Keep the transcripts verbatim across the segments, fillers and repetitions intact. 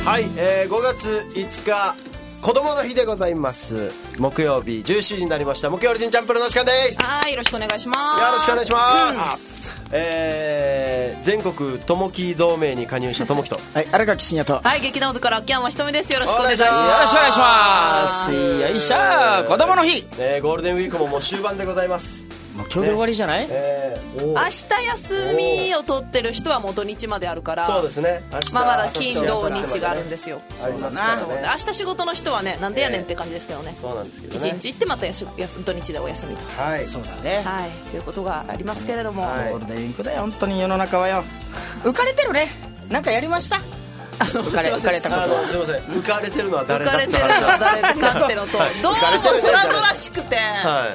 はい、えー、ごがついつか子供の日でございます。木曜日じゅうしちじになりました。木曜日チャンプルの時間です。 はい、よろしくお願いします。 よろしくお願いします、うん、えー、全国ともき同盟に加入したともきと、 はい、荒垣真也と、 はい、劇団ズから秋山ひとみです。よろしくお願いします。 よろしくお願いします。よいしょー、子供の日、 えー、ゴールデンウィークももう終盤でございます。 もう今日で終わりじゃない、ね、 えー、 明日休みを取ってる人はもう土日まであるから、 そうですね、明日、 まあ、まだ金土日があるんですよ。 そうだな、 そうで明日仕事の人はね、なんでやねんって感じですけどね、 えー、そうなんですけどね、 一日行ってまたやし土日でお休みと、 はい、 そうだね、 はい、ということがありますけれども、 はい、ゴールデンウィークだよ本当に世の中はよ。浮かれてるね。なんかやりました？ あの浮かれ、浮かれたことは、 すいません、浮かれてるのは誰だった浮かれてるのは誰かってのと、はい、どうも空々しくて、 はい、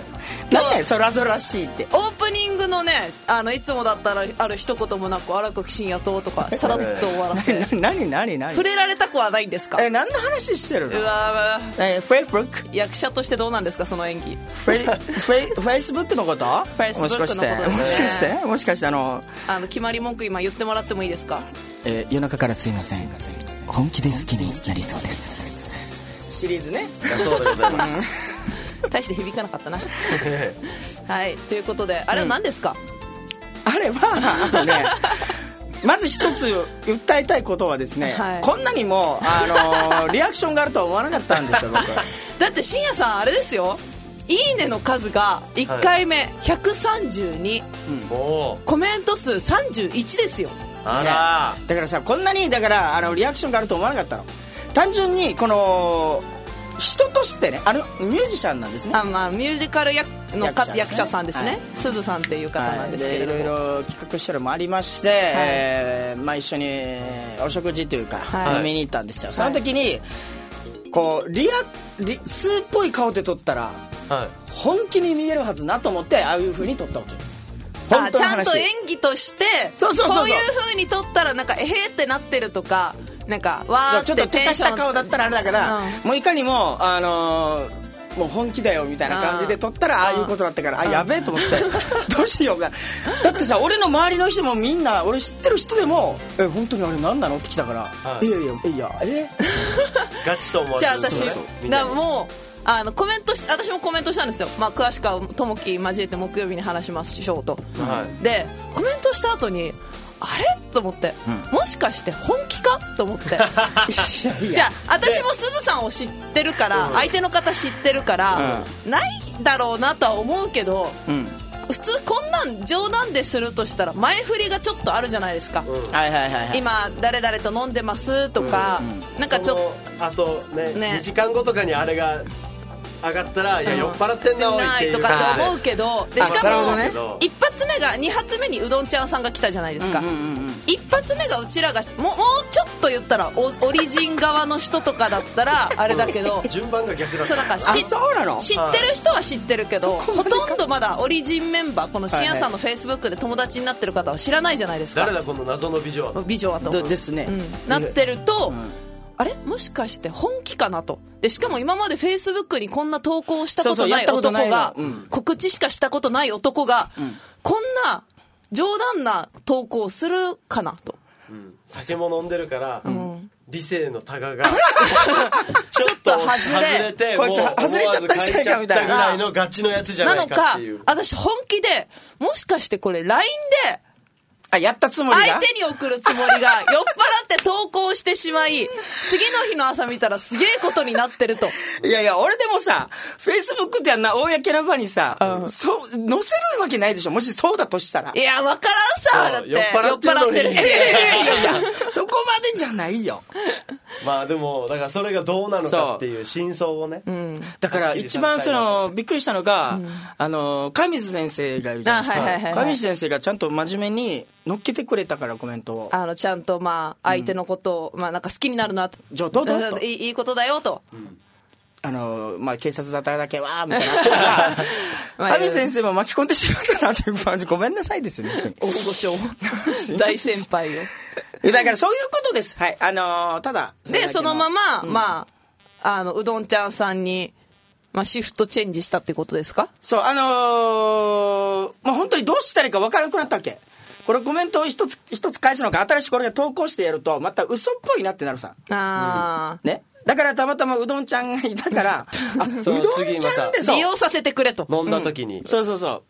何やそらそらしいって。 オープニングのね、あのいつもだったらある一言もなく荒垣真也ととかさらっと終わらせ何何何触れられたくはないんですか？ え、何の話してるの？ うわえ、フェイスブック役者としてどうなんですか、その演技。 フェイ、フェイ、フェイスブックのこと？ フェイスブックのことですね。 もしかしてもしかしてあのあの決まり文句今言ってもらってもいいですか？ えー、夜中からすいません、本気で好きになりそうですシリーズね。 そうでございます大して響かなかったなはい、ということで、あれは何ですか？ うん、あれはあのねまず一つ訴えたいことはですね、はい、こんなにも、あのー、リアクションがあるとは思わなかったんですよ僕だって深夜さんあれですよ、いいねの数がいっかいめ、はい、ひゃくさんじゅうに、うん、コメント数さんじゅういちですよ。 あら、 ね、だからさ、こんなにだからあのリアクションがあると思わなかったの。単純にこの人としてね、あのミュージシャンなんですね。 あ、まあ、ミュージカル役の役者、ね、役者さんですね、はい、鈴さんっていう方なんですけれども、 はい、いろいろ企画したのもありまして、はい、えーまあ、一緒にお食事というか、はい、飲みに行ったんですよ。その時にこうリアリスーっぽい顔で撮ったら、はい、本気に見えるはずなと思って、ああいう風に撮ったわけ。 あ、ちゃんと演技としてそうそうそうそう、 こういう風に撮ったらなんかえへーってなってるとか、なんかわーってちょっとテンした顔だったらあれだから、 うん、 もういかにも、あのー、もう本気だよみたいな感じで撮ったらああいうことだったから、あ、やべえと思ってどうしようか。だってさ、俺の周りの人もみんな、俺知ってる人でもえ本当にあれ何なのって来たから、はい、いやいやいやえガチと思われる。 じゃあ私だもうあのコメントし私もコメントしたんですよ、まあ、詳しくはともき交えて木曜日に話しましょうと、はい、でコメントした後にあれと思って、うん、もしかして本気かと思ってじゃあ私もすずさんを知ってるから、相手の方知ってるから、うん、ないだろうなとは思うけど、うん、普通こんなん冗談でするとしたら前振りがちょっとあるじゃないですか、うん、今誰々と飲んでますとか、うんうん、なんかちょっとあと ね, ねにじかんごとかにあれが上がったら、いや酔っ払ってんなおいっていうとかって思うけど、でしかも、ね、一発目がに発目にうどんちゃんさんが来たじゃないですか、うんうんうん、一発目がうちらがも う, もうちょっと言ったら オ, オリジン側の人とかだったらあれだけど順番が逆だった。 そう、なんかしそうなの知ってる人は知ってるけど、ほとんどまだオリジンメンバー、この深夜さんのフェイスブックで友達になってる方は知らないじゃないですか。 誰だこの謎の美女は美女はとですね、 うん、なってると、うん、あれもしかして本気かなと。でしかも今までフェイスブックにこんな投稿したことない男が、うん、告知しかしたことない男が、うん、こんな冗談な投稿するかなと、 うん、酒も飲んでるから、うん、理性のタガがちょっと外れて、 こいつ外れちゃったじゃないかみたいなぐらいのガチのやつじゃないかっていう。 なのか、私本気でもしかしてこれ ライン であ、やったつもりが相手に送るつもりが酔っ払って投稿してしまい、次の日の朝見たらすげえことになってると。 いやいや、俺でもさ、フェイスブックってあんな公な場にさ、うん、そう載せるわけないでしょ、もしそうだとしたら。 いや、わからんさ、だって酔っ払ってるし。いやいやいやそこまでじゃないよ。 まあでもだからそれがどうなのかっていう真相をね、うん、 だから一番そのびっくりしたのが、うん、あの上水先生がいるじゃないですか、はいはいはいはい、上水先生がちゃんと真面目に乗っけてくれたから、コメントをあのちゃんとまあ相手のことを、うん、まあなんか好きになるなと、 じゃあどうどうといいいいことだよと、うん、 あのまあ警察沙汰だけはみたいな上水先生も巻き込んでしまったなという感じ、ごめんなさいですよね。 大御所大先輩をだからそういうことです。はい、あのー、ただでそのまま、うん、まああのうどんちゃんさんに、まあ、シフトチェンジしたってことですか。 そう、あのー、もう本当にどうしたらいいか分からなくなったわけ。 これコメントを一つ一つ返すのか、新しくこれが投稿してやるとまた嘘っぽいなってなるさあ、 うん、ね、だからたまたまうどんちゃんがいたからあうどんちゃんで利用させてくれと飲んだ時に、 うん、そうそうそう、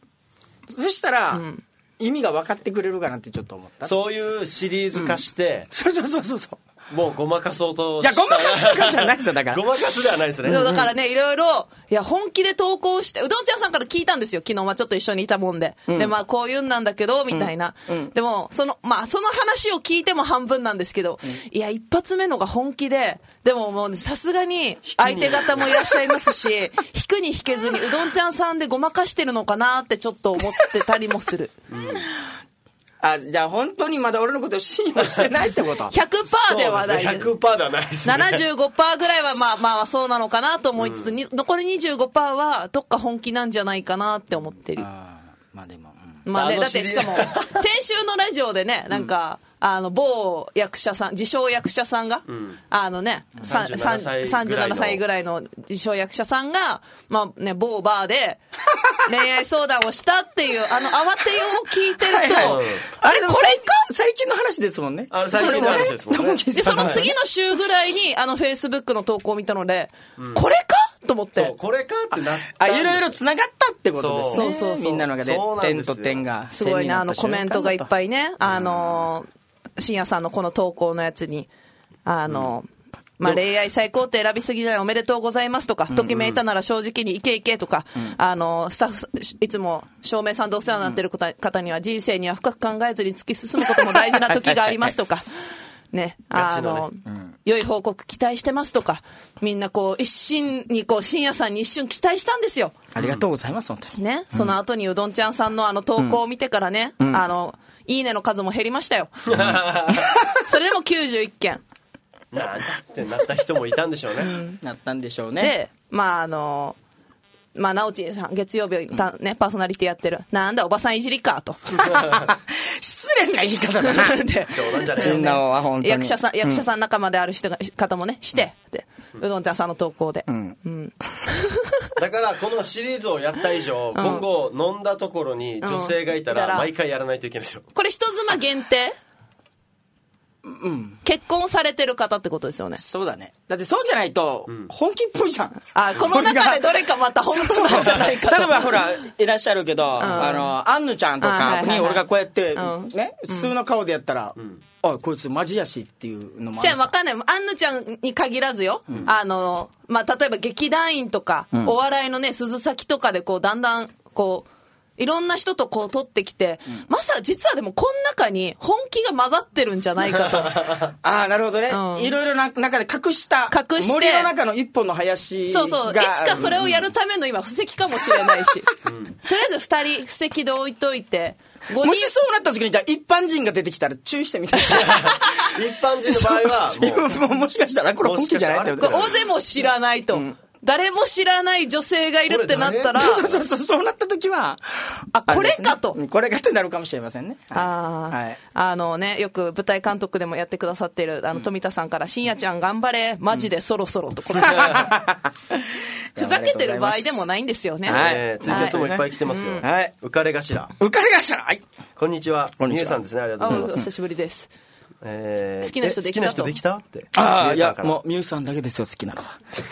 そしたら、うん、意味が分かってくれるかなってちょっと思った。 そういうシリーズ化して、 うん、そうそうそうそうそうもうごまかそうといやごまかすかじゃないですよ、だからごまかすではないですね。 だからね、いろいろいや本気で投稿して、うどんちゃんさんから聞いたんですよ、昨日はちょっと一緒にいたもんで、うん、でまあこういうんなんだけどみたいな、うんうん、でもそのまあその話を聞いても半分なんですけど、うん、いや一発目のが本気で、でももうさすがに相手方もいらっしゃいますし引くに引けずにうどんちゃんさんでごまかしてるのかなってちょっと思ってたりもする、うん、 あ、じゃあ本当にまだ俺のことを信用してないってことひゃくパーセント ではないです。 ひゃくパーセント ではないですね。 ななじゅうごパーセント ぐらいはまあまあそうなのかなと思いつつ、うん、残り にじゅうごパーセント はどっか本気なんじゃないかなって思ってる。 あ、まあでも、 うん、まあね、だってしかも先週のラジオでね、なんか、うん、あの某役者さん、自称役者さんが、うん、あのね、さんじゅうななさいぐらいの自称役者さんが、まあね、某バーで恋愛相談をしたっていうあの慌てようを聞いてると、はいはい、あれこれか最近の話ですもんね。 あれ最近の話ですもんね。 でその次の週ぐらいにあのフェイスブックの投稿を見たので、うん、これかと思って、 そうこれかってなったあ、いろいろつながったってことですね。 そうそうそう、 みんなのがで点と点がすごいな、あのコメントがいっぱいね、あの深夜さんのこの投稿のやつにあの、うん、まあ、恋愛最高って選びすぎじゃない、おめでとうございますとか、ときめいたなら正直にいけいけとか、うんうん、あのスタッフいつも照明さんでお世話になってる方には、人生には深く考えずに突き進むことも大事な時がありますとかね、あの、ね、うん、良い報告期待してますとか、みんなこう一心にこう深夜さんに一瞬期待したんですよ。 ありがとうございます本当にね、うん、その後にうどんちゃんさんのあの投稿を見てからね、うん、あのいいねの数も減りましたよ、うん、それでもきゅうじゅういっけんなんだってなった人もいたんでしょうね、うん、 なったんでしょうね。 でまああのまあ、なおちんさん月曜日、ね、パーソナリティやってる、なんだおばさんいじりかと失礼な言い方だなで冗談じゃねえよ、は本当に役者さん、役者さん仲間である人が、うん、方もねして、でうどんちゃんさんの投稿で、うんうん、 だからこのシリーズをやった以上、うん、今後飲んだところに女性がいたら毎回やらないといけないですよ。 これ人妻限定うん、結婚されてる方ってことですよね。 そうだね。だってそうじゃないと本気っぽいじゃん、うん、 あ、この中でどれかまた本当なんじゃないかと。 例えばほらいらっしゃるけど、うん、あのアンヌちゃんとかに俺がこうやって、うん、ね、普通の顔でやったら、うん、あ、こいつマジやしっていうのもある。 じゃあ分かんない、アンヌちゃんに限らずよ、うん、あのまあ例えば劇団員とか、うん、お笑いのね鈴先とかでこうだんだんこういろんな人とこう撮ってきて、うん、まさ実はでもこの中に本気が混ざってるんじゃないかとああ、なるほどね、うん、いろいろな中で隠した隠して森の中の一本の林が、 そうそう、いつかそれをやるための今布石かもしれないし、うん、とりあえずふたり布石で置いといて、 もしそうなった時にじゃあ一般人が出てきたら注意してみたい一般人の場合はもうもしかしたらこれ本気じゃないって大勢も知らないと、うん、誰も知らない女性がいるってなったら、 そうそうそう、そうなった時はあ、これかと、 これかってなるかもしれませんね。 あ、はい、あのね、よく舞台監督でもやってくださっているあの富田さんから、深夜ちゃん頑張れマジでそろそろと、これふざけてる場合でもないんですよね。 はい、ツイキャスもいっぱい来てますよ。はい、浮かれ頭、 浮かれ頭、はい、 こんにちは、みゆさんですね、ありがとうございます。 お久しぶりです。 えー、 好きな人できたと。 好きな人できたって。 ああ、いやもうみゆさんだけですよ好きなのは。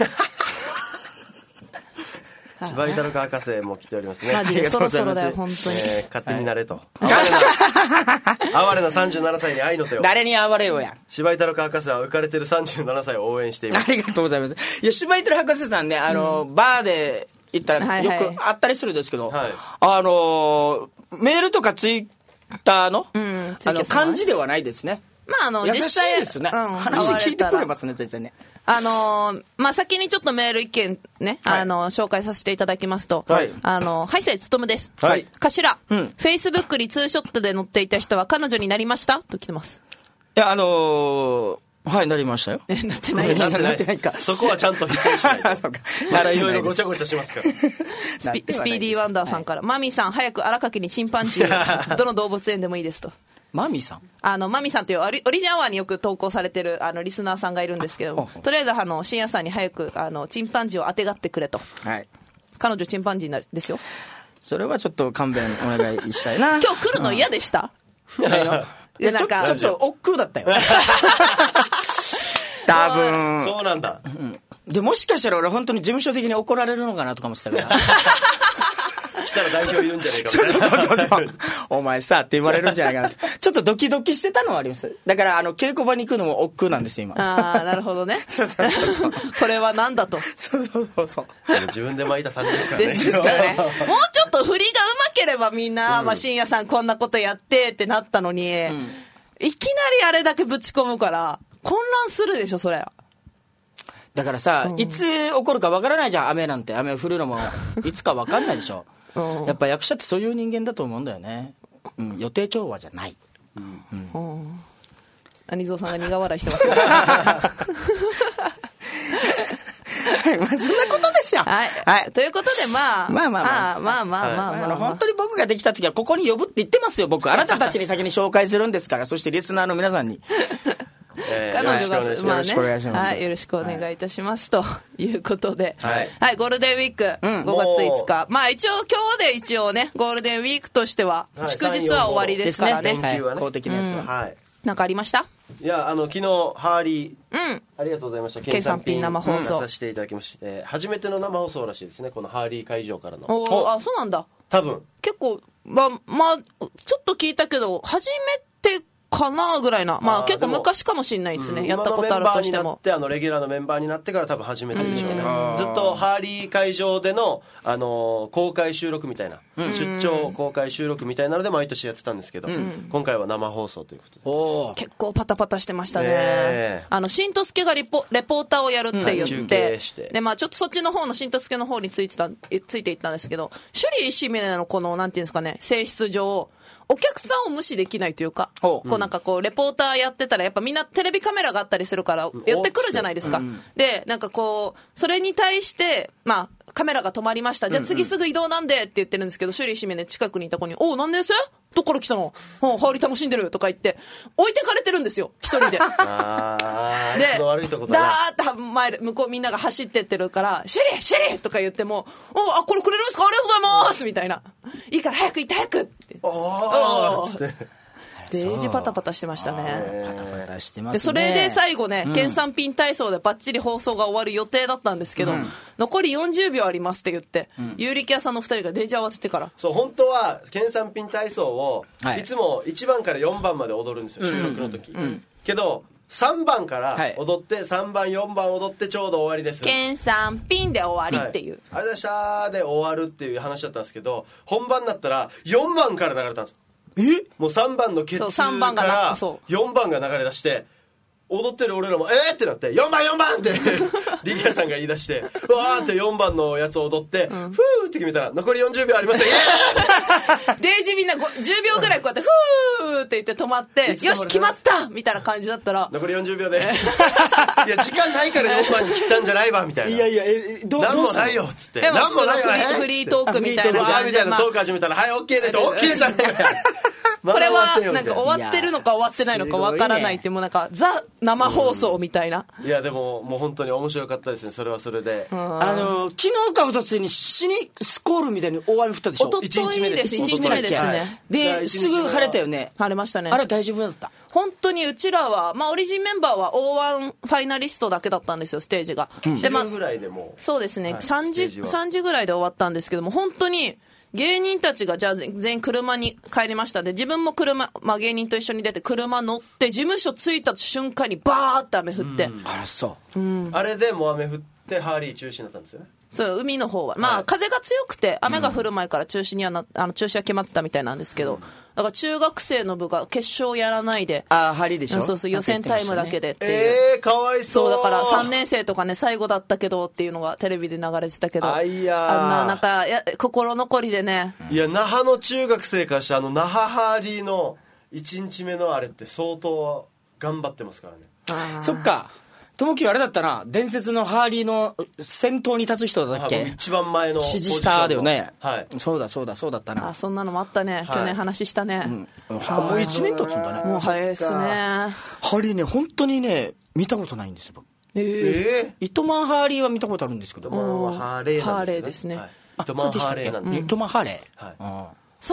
芝居太郎博士も来ておりますね。 マジでそろそろだよ本当に、 えー、勝手になれと、はい、哀れなさんじゅうななさいに愛の手を。 誰に哀れよや。 芝居太郎博士は浮かれてるさんじゅうななさいを応援しています。 ありがとうございます。いや、芝居太郎博士さんね、あの、うん、バーで行ったらよくあったりするんですけど、はいはい、あのメールとかツイッターの、うん、あの漢字ではないですね。 まあ、あの優しいですね、うん、話聞いてくれますね全然ね。 あのー、まあ、先にちょっとメール一件ね、はい、あのー、紹介させていただきますと、はい、あのー、はい、せいつとむです。はい。頭、うん、フェイスブックにツーショットで載っていた人は彼女になりましたと来てます。 いや、あのー、はい、なりましたよ。 え、なってないなってないなってないか。そこはちゃんと否定しないと。またいろいろごちゃごちゃしますから。 スピ、スピーディーワンダーさんから、はい、マミさん早く荒垣にチンパンジーどの動物園でもいいですと。 マミさん、 あのマミさんというオリ、オリジンアワーによく投稿されてるあのリスナーさんがいるんですけども、とりあえずあの深夜さんに早くあのチンパンジーをあてがってくれと、はい、彼女チンパンジーなんですよ。 それはちょっと勘弁お願いしたいな。 今日来るの嫌でした？ いやいやちょちょっと億劫だったよ多分そうなんだ、 うん、でもしかしたら俺本当に事務所的に怒られるのかなとか思ってたから来たら代表いるんじゃないかみたいなそうそうそうそうお前さって言われるんじゃないかなってちょっとドキドキしてたのはあります。だからあの稽古場に行くのも億劫なんですよ今。 ああなるほどねそうそうそうそうこれはなんだとそうそうそうそう自分で巻いた種ですからねですからねもうちょっと振りがうまければみんな、うんまあ、深夜さんこんなことやってってなったのに、うん、いきなりあれだけぶち込むから混乱するでしょそれ。 だからさ、うん、いつ起こるかわからないじゃん。雨なんて雨降るのもいつかわかんないでしょやっぱ役者ってそういう人間だと思うんだよね、うん、予定調和じゃない、うんうんうん、兄蔵さんが苦笑いしてますよまあそんなことですよ、 はいはい、ということでまあまあまあまあまあまあまあまあ、まあまあ、 本当に僕ができた時はここに呼ぶって言ってますよ僕。あなたたちに先に紹介するんですからそしてリスナーの皆さんに彼女がまあね、はい、よろしくお願いいたします、はい、ということで、はい、はい、ゴールデンウィーク、うん、ごがついつか、まあ一応今日で一応ねゴールデンウィークとしては祝日は終わりですからね、 はい、公的なやつは、 うんはい、なんかありました？ いやあの昨日ハーリー、 うん、 ありがとうございました。 県産品生放送させていただきまして、初めての生放送らしいですねこのハーリー会場からの。 おあそうなんだ。 多分結構まあまあちょっと聞いたけど初めてかなぐらいな、まあ結構昔かもしれないですね、うん、やったことあるとしても。 あのレギュラーのメンバーになってから多分初めてでしょうね。ずっとハーリー会場での、あのー、公開収録みたいな、うん、出張公開収録みたいなので毎年やってたんですけど、うん、今回は生放送ということでお結構パタパタしてました ね, ねあの新とすけがリポレポーターをやるって言って、うん、中継してで、まあ、ちょっとそっちの方の新とすけの方についてたついていったんですけど、首里石峰のこのなんていうんですかね性質上お客さんを無視できないというか、こうなんかこうレポーターやってたらやっぱみんなテレビカメラがあったりするから寄ってくるじゃないですか、うん、でなんかこうそれに対してまあカメラが止まりました、じゃあ次すぐ移動なんでって言ってるんですけど、首里石峰近くにいた子におう何年生どっから来たの羽織楽しんでるとか言って置いてかれてるんですよ一人であでの悪いとこだだーって前向こうみんなが走ってってるからシリシリとか言ってもおあこれくれるんですかありがとうございますみたいないいから早く行って早くっておーってデージパタパタしてましたね。 パタパタしてますね。 でそれで最後ね、うん、県産品体操でバッチリ放送が終わる予定だったんですけど、うん、残りよんじゅうびょうありますって言って、うん、有力屋さんのふたりがデージ慌ててからそう本当は県産品体操を、はい、いつもいちばんからよんばんまで踊るんですよ、収録の時、うんうんうん、けどさんばんから踊って、はい、さんばんよんばん踊ってちょうど終わりです、 県産品で終わりっていう、 はい、あれだしゃーで終わるっていう話だったんですけど、本番になったらよんばんから流れたんです。えもうさんばんのケツからよんばんが流れ出して踊ってる俺らもえーってなってよんばんよんばんってリキヤさんが言い出してわーってよんばんのやつを踊って、うん、ふーって決めたら残りよんじゅうびょうありませんデイジみんなじゅうびょうぐらいこうやってふーって言って止まってよし決まったみたいな感じだったら残りよんじゅうびょうでいや時間ないからよんばんに切ったんじゃないわみたいないやいやえど何もないよっつってでも普通のフリー、フリートークみたいな感じでみたいなトーク始めたらはい OK です OK じゃねえかこれはなんか終わってるのか終わってないのかわからないってもうなんかザ生放送みたいな、 うん、いやでももう本当に面白かったですね。それはそれであの昨日かおとついに死にスコールみたいに大雨降ったでしょ。 おとといですいちにちめですね。 ですぐ晴れたよね。 晴れましたね。 あれ大丈夫だった？ 本当にうちらは、まあ、オリジンメンバーは オーワン ファイナリストだけだったんですよステージが、 うん、でまあぐらいでもそうですね、はい、さんじさんじぐらいで終わったんですけども本当に芸人たちがじゃあ全員車に帰りましたで自分も車、まあ、芸人と一緒に出て車乗って事務所着いた瞬間にバーって雨降って、うん、 あらそう、 うん、 あれでもう雨降ってハーリー中止になったんですよね。 そう海の方はまあ、はい、風が強くて雨が降る前から中止にはなあの中止は決まってたみたいなんですけど、うん、だから中学生の部が決勝やらないでああハリーでしょ。 そうそう予選タイムだけでっていう、 えー、かわいそう。 そうだからさんねん生とかね最後だったけどっていうのがテレビで流れてたけどあいやあんななんかや心残りでね、 いや那覇の中学生からしてあの那覇ハーリーのいちにちめのあれって相当頑張ってますからね。 そっかともきはあれだったな伝説のハーリーの先頭に立つ人だっけ。 一番前の支持しただよね、 はい、 そうだそうだそうだったな。 あそんなのもあったね、はい、去年話したね、 うん、もういちねん経つんだね。 もう早いっすね。 ハーリーね本当にね見たことないんですよ。 えー、 糸満ハーリーは見たことあるんですけど糸満はハーレーなんですね。 ハーレーですね、 はい、糸満ハーレーなんで糸満ハーレー、はい、 さん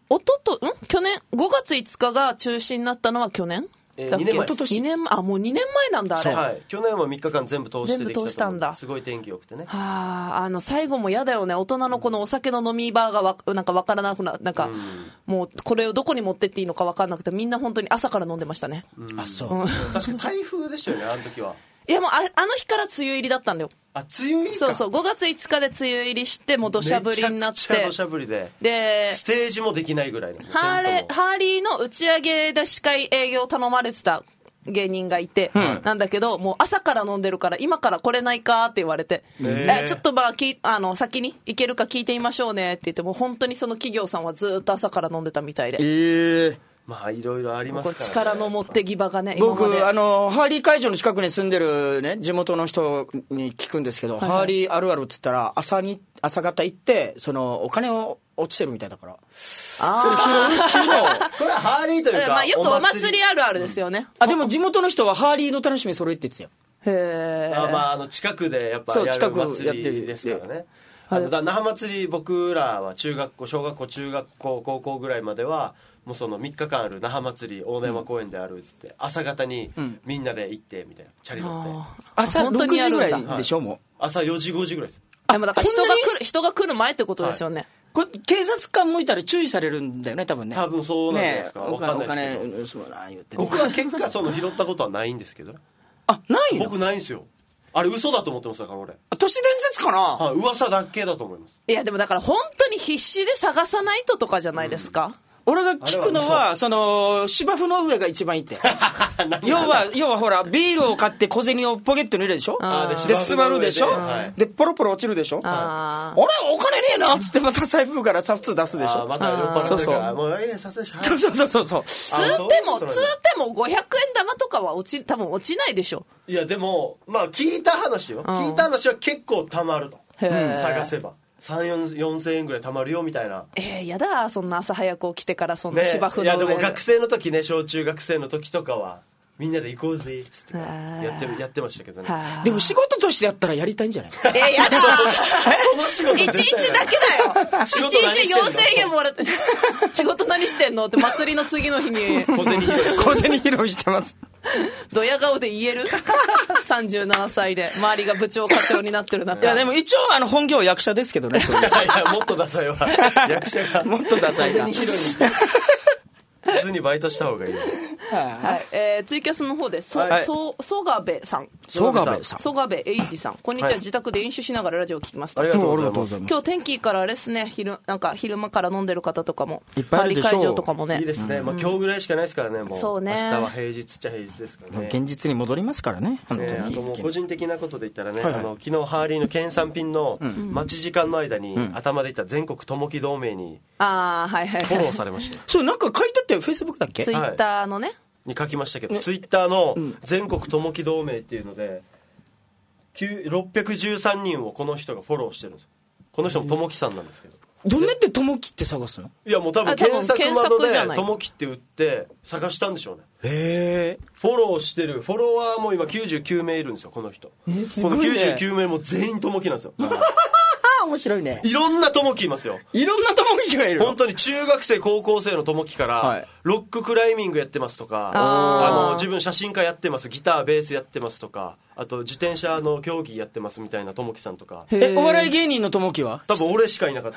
おととん去年ごがついつかが中止になったのは去年えー、にねんまえにねんまえあもうにねんまえなんだあれ、 はい、去年はみっかかん全部通してできたと思う。 全部通したんだ。 すごい天気良くてね。 はあ、あの最後も嫌だよね。大人のこのお酒の飲み場がわなんか分からなくななんか、うん、もうこれをどこに持ってっていいのか分からなくてみんな本当に朝から飲んでましたね、 うん、あそう、うん、確か台風でしたよねあの時は。 いやもう あ, あの日から梅雨入りだったんだよ。 あ梅雨入りか。 そうそうごがついつかで梅雨入りしてもう土砂降りになってめちゃくちゃ土砂降りででステージもできないぐらいのハーレハーリーの打ち上げで司会営業頼まれてた芸人がいて、うん、なんだけどもう朝から飲んでるから今から来れないかって言われて、えちょっとまあきあの先に行けるか聞いてみましょうねって言ってもう本当にその企業さんはずっと朝から飲んでたみたいで、 えー、まあいろいろありますから、ね、 力の持ってぎ場がね。 僕あのハーリー会場の近くに住んでるね地元の人に聞くんですけど、はいはい、ハーリーあるあるっつったら朝に朝方行ってそのお金を落ちてるみたいだから、 あそれ拾うっていうのをこれはハーリーというか、 まあ、よくお祭りあるあるですよね、 うん、あでも地元の人はハーリーの楽しみそれって言ってたよ。 へえ。 あ、まあ、あの近くでやっぱやる祭りですからね。あのだ那覇祭り僕らは中学校小学校中学校高校ぐらいまではもうそのみっかかんある那覇祭り大野山公園であるっつって、うん、朝方にみんなで行ってみたいなチャリ乗って、 朝ろくじぐらいでしょ、はい、もう朝よじごじぐらいです。 でもだから人が来る人が来る前ってことですよね、はい。 これ警察官もいたら注意されるんだよね多分ね。 多分そうなんですか、ね、 お金お金そうな言って、ね、 僕は結果その拾ったことはないんですけどあないの。 僕ないんですよ。あれ嘘だと思ってますだから俺。 都市伝説かな、 はい、噂だけだと思います。 いやでもだから本当に必死で探さないととかじゃないですか、うん、 俺が聞くのはその芝生の上が一番いいって要は要はほらビールを買って小銭をポケットに入れるでしょ。で座るでしょ、はい、でポロポロ落ちるでしょ。あ俺お金ねえなっつってまた財布から札出すでしょ。 あまた酔っ払ってるからもうええさすがにそうそうそうそうつってもつってもごひゃくえん玉とかは落ち多分落ちないでしょ。 いやでもまあ聞いた話よ、聞いた話は結構たまると、うん、探せばさん、よんせんえんぐらい貯まるよみたいな。 えー、やだそんな朝早く起きてからそんな芝生の上、 ね、いやでも学生の時ね小中学生の時とかはみんなで行こうぜっつってやってやってましたけどね。 でも仕事としてやったらやりたいんじゃない。 えー、やだその仕事いちにちだけだよいちにちよんせんえんもらって仕事何してんのって祭りの次の日に小銭拾い小銭拾いしてますドヤ顔で言えるさんじゅうななさいで周りが部長課長になってる中。 いやでも一応あの本業は役者ですけどね。 いやいやもっとダサいわ役者がもっとダサいか小銭拾いに普通にバイトした方がいい。 はい、えー、ツイキャスの方でそ、はい、そ曽我部さん曽我部さん曽我部英二さんこんにちは、はい、自宅で飲酒しながらラジオを聞きます。 ありがとうございます。 今日天気からあれですね 昼, なんか昼間から飲んでる方とかもいっぱいあるでしょう。 会場とかもねいいですね、うんまあ、今日ぐらいしかないですからねもうそうね明日は平日っちゃ平日ですからね。 現実に戻りますからね本当に、 ね、あともう個人的なことで言ったらね、はいはい、あの昨日ハーリーの県産品の待ち時間の間に、うん、頭で言った全国ともき同盟にフォローされました、はいはい、 そうなんか書いてあったよフェイスブックだっけツイッターのねに書きましたけど、ね、ツイッターの全国ともき同盟っていうのでろっぴゃくじゅうさんにんをこの人がフォローしてるんですよ。この人もともきさんなんですけど。 どうやってともきって探すの。 いやもう多分検索窓でともきって打って探したんでしょうね。 へえ。 フォローしてるフォロワーも今きゅうじゅうきゅうめいいるんですよこの人、えーすごいね、このきゅうじゅうきゅうめいも全員ともきなんですよ面白いね。 いろんなともきいますよ。 いろんなともきがいる。 本当に中学生高校生のともきから、はい、ロッククライミングやってますとか あ, あの自分写真家やってますギターベースやってますとかあと自転車の競技やってますみたいなともきさんとか。 えお笑い芸人のともきは多分俺しかいなかった。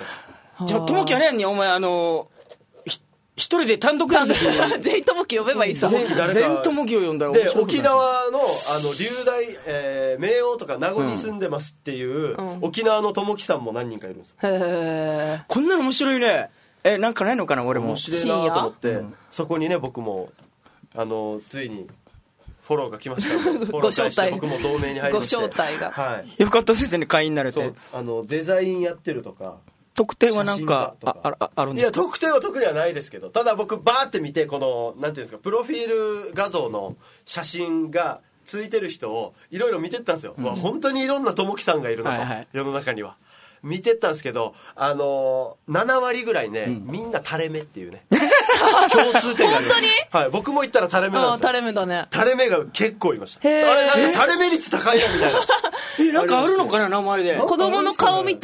じゃあともきあれやんにお前あの一人で単独やるときに全員ともき呼べばいいさ。 全員ともきを呼んだらで沖縄のあの龍大、えー、明王とか名護に住んでますっていう、うん、沖縄のともきさんも何人かいるんですよ。 へこんなの面白いね。えなんかないのかな俺も。 面白いなと思って、うん、そこにね僕もあのついにフォローが来ましたのでご招待僕も同盟に入りましてご招待が、 はい、 よかったですね会員になれて。 そうあのデザインやってるとか特典はなんか あ, あ, あるんですか。 いや特典は特にはないですけどただ僕バーって見てこのなんていうんですかプロフィール画像の写真がついてる人をいろいろ見てったんですよ、うん、わ本当にいろんなともきさんがいるのと、はいはい、世の中には見てったんですけどあのー、ななわりぐらいね、うん、みんな垂れ目っていうね共通点があります。本当に、はい、僕も言ったら垂れ目なんですよ。 垂れ目だね。 垂れ目が結構いました。あれなんか垂れ目率高いなみたいなえなんかあるのかな名前で。 子供の顔見て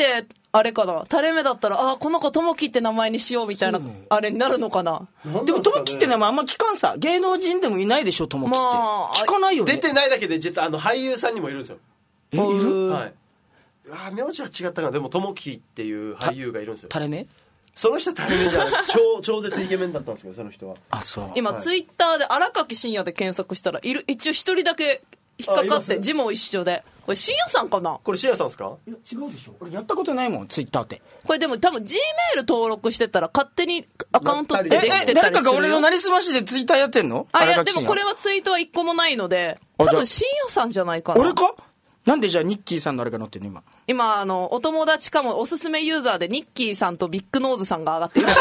あれかな、垂れ目だったらあこの子ともきって名前にしようみたいなあれになるのかな。 でもともきって名前あんま聞かんさ。芸能人でもいないでしょともきって、まあ、聞かないよね。 出てないだけで実はあの俳優さんにもいるんですよ。 えいる、 はい、あ名字は違ったかな。でもともきっていう俳優がいるんですよ。 垂れ目その人は垂れ目じゃない超超絶イケメンだったんですけど、その人は。 あそう今、はい、ツイッターで荒垣真也で検索したらいる、一応一人だけ引っかかって字も一緒で、これ真也さんかな。 これ真也さんですか。 いや違うでしょ。俺やったことないもんツイッターって。 これでも多分 G メール登録してたら勝手にアカウントってできてたりするよ。 え誰かが俺のなりすましでツイッターやってんの。 あいやでもこれはツイートは一個もないので、多分真也さんじゃないかな。 俺か。なんでじゃあニッキーさんのあれが載ってるの今。 今あのお友達かもおすすめユーザーでニッキーさんとビッグノーズさんが上がっている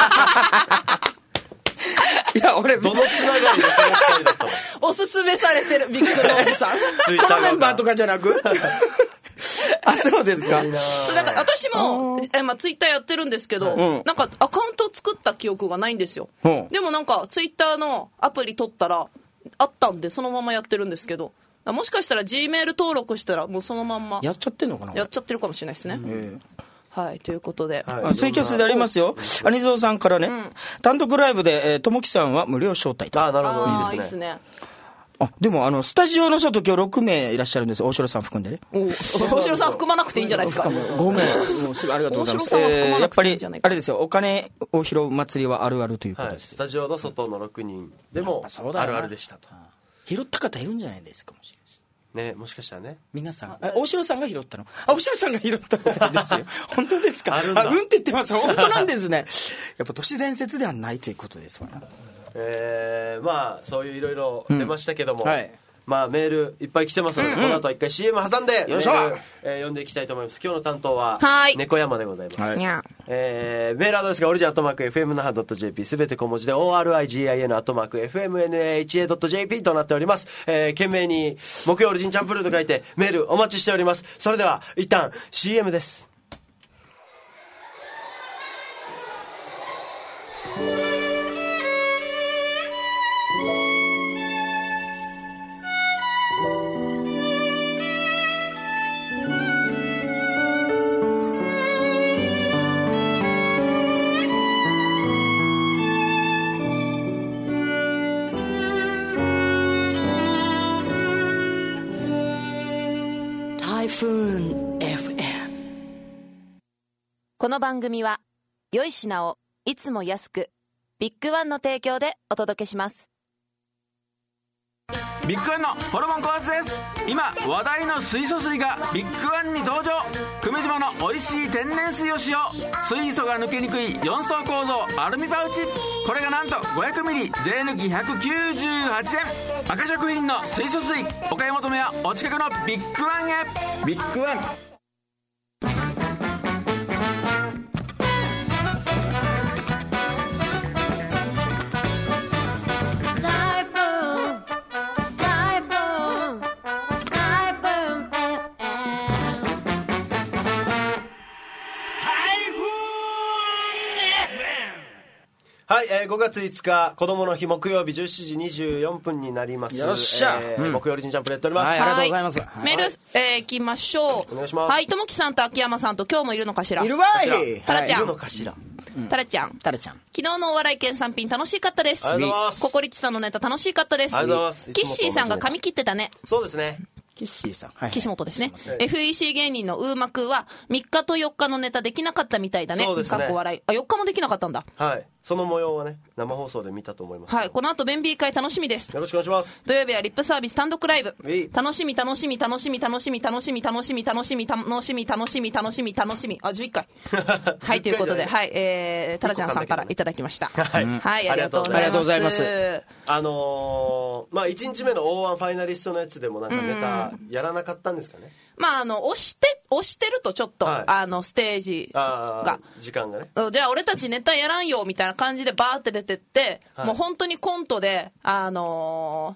いや俺どのつながりでそのふたりだったのおすすめされてるビッグノーズさんこのメンバーとかじゃなくあそうですか。 そうだから私もえ、まあ、ツイッターやってるんですけど、うん、なんかアカウントを作った記憶がないんですよ、うん、でもなんかツイッターのアプリ取ったらあったんでそのままやってるんですけど、もしかしたら G メール登録したらもうそのまんまやっちゃってんのかな。 やっちゃってるかもしれないですね、えー、はいということで、 はい、ツイキャスでありますよ。アニゾーさんからね、うん、単独ライブでともきさんは無料招待と。 あなるほどいいですね。 あでもあのスタジオの外今日ろくめいいらっしゃるんです。大城さん含んでね。 大城さん含まなくていいんじゃないですか。 ごめいもうすぐありがとうございます。えー、やっぱりあれですよ、お金を拾う祭りはあるあるということです、 はい、スタジオの外のろくにんでもあるあるでしたと。 拾った方いるんじゃないですかもしれないね、もしかしたらね。 皆さん大城さんが拾ったの。あ大城さんが拾ったみたいですよ本当ですか。ああうんって言ってます。本当なんですねやっぱ都市伝説ではないということですわな。 えー、まあそういういろいろ出ましたけども、うんはい、まあメールいっぱい来てますので、うん、この後は一回 シーエム 挟んでメール、えー、読んでいきたいと思います。今日の担当は猫山でございます、はいえー、メールアドレスがオリジンアットマーク エフエムナハドットジェーピー すべて小文字で オーアールアイジーアイエヌ アットマーク エフエムエヌエーエイチエー ドットジェーピー となっております、えー、懸命に木曜オリジンチャンプルーと書いてメールお待ちしております。それでは一旦 シーエム です。 この番組は良い品をいつも安くビッグワンの提供でお届けします。 ビッグワンのホルモン考察です。今話題の水素水がビッグワンに登場。久米島の美味しい天然水を使用。水素が抜けにくいよん層構造アルミパウチ。これがなんと ごひゃくミリ 税抜きひゃくきゅうじゅうはちえん。赤食品の水素水お買い求めはお近くのビッグワンへ。ビッグワンはい、えー、ごがついつか子供の日木曜日じゅうしちじにじゅうよんぷんになります。 よっしゃ、 えーうん、木曜オリジンチャンプルやっております。 はい、ありがとうございます。 メール、えー、いきましょう。お願いします。 はい、ともきさんと秋山さんと今日もいるのかしら。 いるわい。 タラちゃん、 いるのかしら。 タラちゃん、 タラちゃん、 昨日のお笑い県さん品楽しかったです。 ありがとうございます。 ココリッチさんのネタ楽しかったです。 ありがとうございます。 キッシーさんが髪切ってたね。 そうですね。 キッシーさん、はいはい、 岸本ですね、はい、エフイーシー 芸人のウーマくはみっかとよっかのネタできなかったみたいだね。 そうですね。 かっこ笑い。あ、よっかもできなかったんだ。 はい、その模様はね生放送で見たと思います。 はい、この後ベンビー会楽しみです。 よろしくお願いします。 土曜日はリップサービス単独ライブ。楽しみ楽しみ楽しみ楽しみ楽しみ楽しみ楽しみ楽しみ楽しみ楽しみ楽しみあじゅういっかいはいということで、はい、えー、タラちゃんさんからいただきました。はい、はい、ありがとうございます。 あのー、まあいちにちめの オーワン ファイナリストのやつでもなんかネタやらなかったんですかね。 まああの押して押してるとちょっと、はい、あのステージが時間がね、 じゃあ俺たちネタやらんよみたいな感じでバーって出てって、はい、もう本当にコントであのー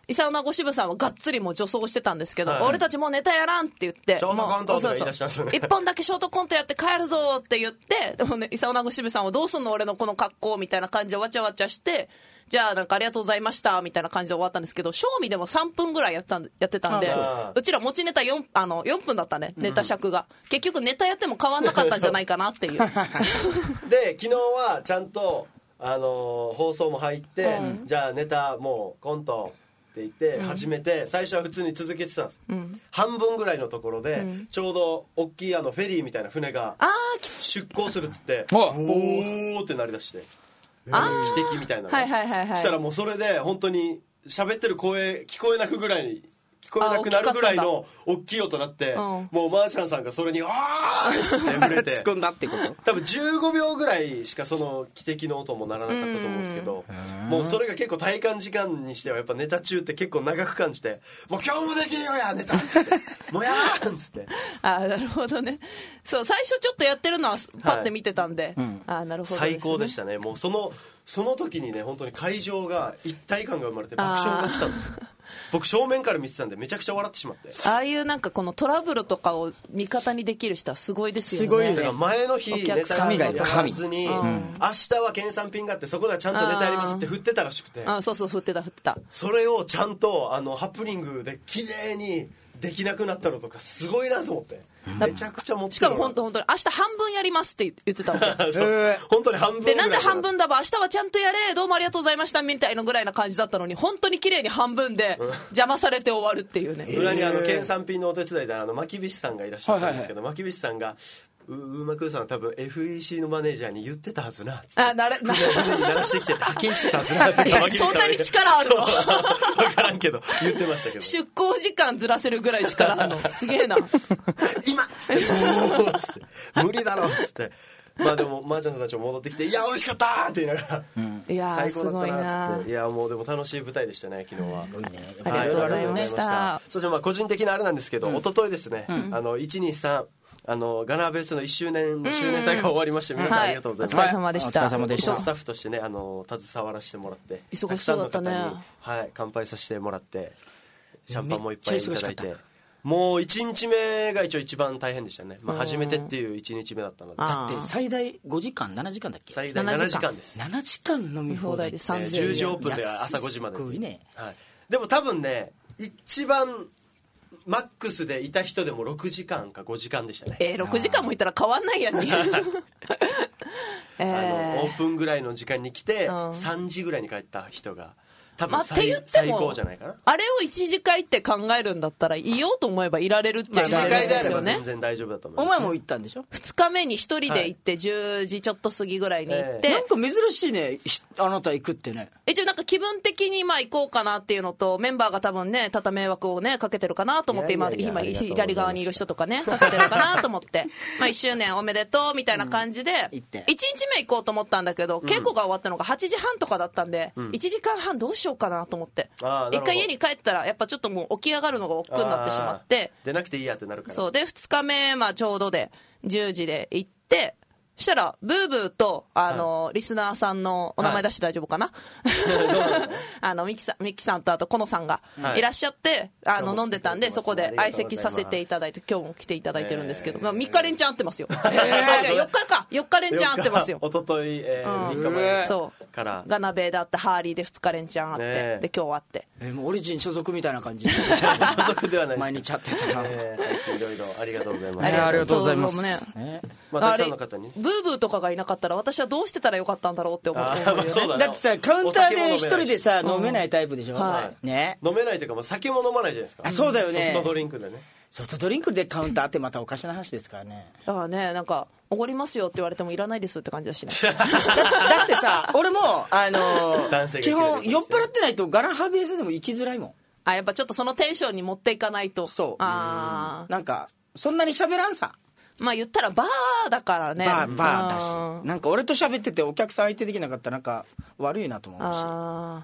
伊佐名護支部さんはがっつりもう女装してたんですけど、はいはい、俺たちもうネタやらんって言ってショートコントとか言い出したんですよね。 一本だけショートコントやって帰るぞって言って、でもね、伊佐名護支部さんはどうすんの俺のこの格好みたいな感じでわちゃわちゃして、じゃあなんかありがとうございましたみたいな感じで終わったんですけど、賞味でもさんぷんぐらいやったんやってたんで、うちら持ちネタ 4, あのよんぷんだったね、ネタ尺が、うん、結局ネタやっても変わんなかったんじゃないかなっていうで昨日はちゃんと、あのー、放送も入って、うん、じゃあネタもうコントって言って始めて、うん、最初は普通に続けてたんです、うん、半分ぐらいのところで、うん、ちょうど大きいあのフェリーみたいな船が出港するっつってボーってなりだして、汽笛みたいなの、 はいはいはいはい、 したらもうそれで本当に喋ってる声聞こえなくぐらいに聞こえなくなるぐらいの大きい音になって、うん、もうマーシャンさんがそれにあーって触れて突っ込んだってこと多分じゅうごびょうぐらいしかその汽笛の音もならなかったと思うんですけど、もうそれが結構体感時間にしてはやっぱネタ中って結構長く感じて、もう今日もできんよやネタっつってもうやらんっつってあなるほどね。そう最初ちょっとやってるのはパッて見てたんで、はいうん、あなるほどですね、 最高でしたね。もうそのその時にね本当に会場が一体感が生まれて爆笑が来たんですよ。僕正面から見てたんでめちゃくちゃ笑ってしまって、 ああいうなんかこのトラブルとかを味方にできる人はすごいですよね。すごいね。 だから前の日ネタやらずに、うん、明日は県産品があってそこではちゃんとネタやりますって振ってたらしくて、 あそうそう振ってた振ってた、 それをちゃんとあのハプニングで綺麗にできなくなったのとかすごいなと思って、めちゃくちゃ持ってる。 しかも本当本当に明日半分やりますって言ってたもん本当に半分ぐらいで、なんで半分だば明日はちゃんとやれどうもありがとうございましたみたいなぐらいな感じだったのに、本当に綺麗に半分で邪魔されて終わるっていうね。 裏にあの県産品のお手伝いであの牧菱さんがいらっしゃったんですけど、牧菱さんがううまくさんは多分 エフイーシー のマネージャーに言ってたはずなっつって、 あなれな船に鳴らしてきて派遣してたはずなってそんなに力あるの分からんけど言ってましたけど、 出航時間ずらせるぐらい力あるのすげえな今っつっておーっつって無理だろっつってまあでもマーちゃんさんたちも戻ってきていや美味しかったーって言いながら、うん、いや最高だったなっつって、いやもうでも楽しい舞台でしたね昨日は、うん、ね、 ありがとうございました、 はい、そしてまあ個人的なあれなんですけど、うん、一昨日ですね、うん、あのいちにさんあのガナーベースのいっしゅうねんの周年祭が終わりまして、皆さんありがとうございます、 はい、お疲れ様でした。 お疲れ様でした。 スタッフとしてねあの携わらせてもらって忙しそうだったね。 たくさんの方に、はい、乾杯させてもらってシャンパンもいっぱいいただいて、もういちにちめが一応一番大変でしたね、まあ、初めてっていういちにちめだったので、 だって最大ごじかんななじかんだっけ、 最大ななじかんです。 ななじかん飲み放題でさんぜんえん、じゅうじオープンで朝ごじまで、 すごいね、 はい、でも多分ね一番マックスでいた人でもろくじかんかごじかんでしたね。 えー、ろくじかんもいたら変わんないやんに、 えー、あのオープンぐらいの時間に来て、うん、さんじぐらいに帰った人が多分最、まあ、最高じゃないかな。 あれを一次会って考えるんだったらいようと思えばいられるっちゃいられるんですよね。 一次会であれば全然大丈夫だと思う。 お前も行ったんでしょ。 ふつかめに一人で行って、はい、じゅうじちょっと過ぎぐらいに行って、 えー、なんか珍しいねあなた行くってね。 一応なんか気分的にまあ行こうかなっていうのと、メンバーが多分ねただ迷惑をねかけてるかなと思って、今今左側にいる人とかねかけてるかなと思ってまあいっしゅうねんおめでとうみたいな感じで、うん、いちにちめ行こうと思ったんだけど、うん、稽古が終わったのがはちじはんとかだったんで、うん、いちじかんはんどうしようかなと思って、一回家に帰ったらやっぱちょっともう起き上がるのが億劫になってしまって、 出なくていいやってなるから、 そうでふつかめ、まあ、ちょうどでじゅうじで行って、したらブーブーとあの、はい、リスナーさんのお名前出して大丈夫かな、はい、あのミキさんミキさんとあとコノさんがいらっしゃって、はい、あの飲んでたんで、そこで相席させていただいて、今日も来ていただいてるんですけど、まあ、みっか連チャン会ってますよ、えー、あじゃあよっかかよっか連チャン会ってますよ。 おととい、えーうん、みっかまえからガナベであってハーリーでふつか連チャン会って、ね、で今日会って、 えー、もうオリジン所属みたいな感じ所属ではないです、 毎日会ってたな、 えー、いろいろありがとうございます、 えー、ありがとうございます、 ねえーまあ、たくさんの方にブーブーとかがいなかったら私はどうしてたらよかったんだろうって思ってるよね。 だ, だってさカウンターで一人でさ飲めないタイプでしょ、うんはい、ね、 飲めないというかもう酒も飲まないじゃないですか。 あそうだよね、 ソフトドリンクでね、 ソフトドリンクでカウンターってまたおかしな話ですからね。 だからね、なんかおごりますよって言われてもいらないですって感じだしねだ, だってさ俺もあのー、基本酔っ払ってないとガラハベースでも行きづらいもん。 あやっぱちょっとそのテンションに持っていかないと。 そう、 あなんかそんなに喋らんさ。 まあ言ったらバーだからね。 バーバーだし、なんか俺と喋っててお客さん相手できなかったらなんか悪いなと思うし。 あ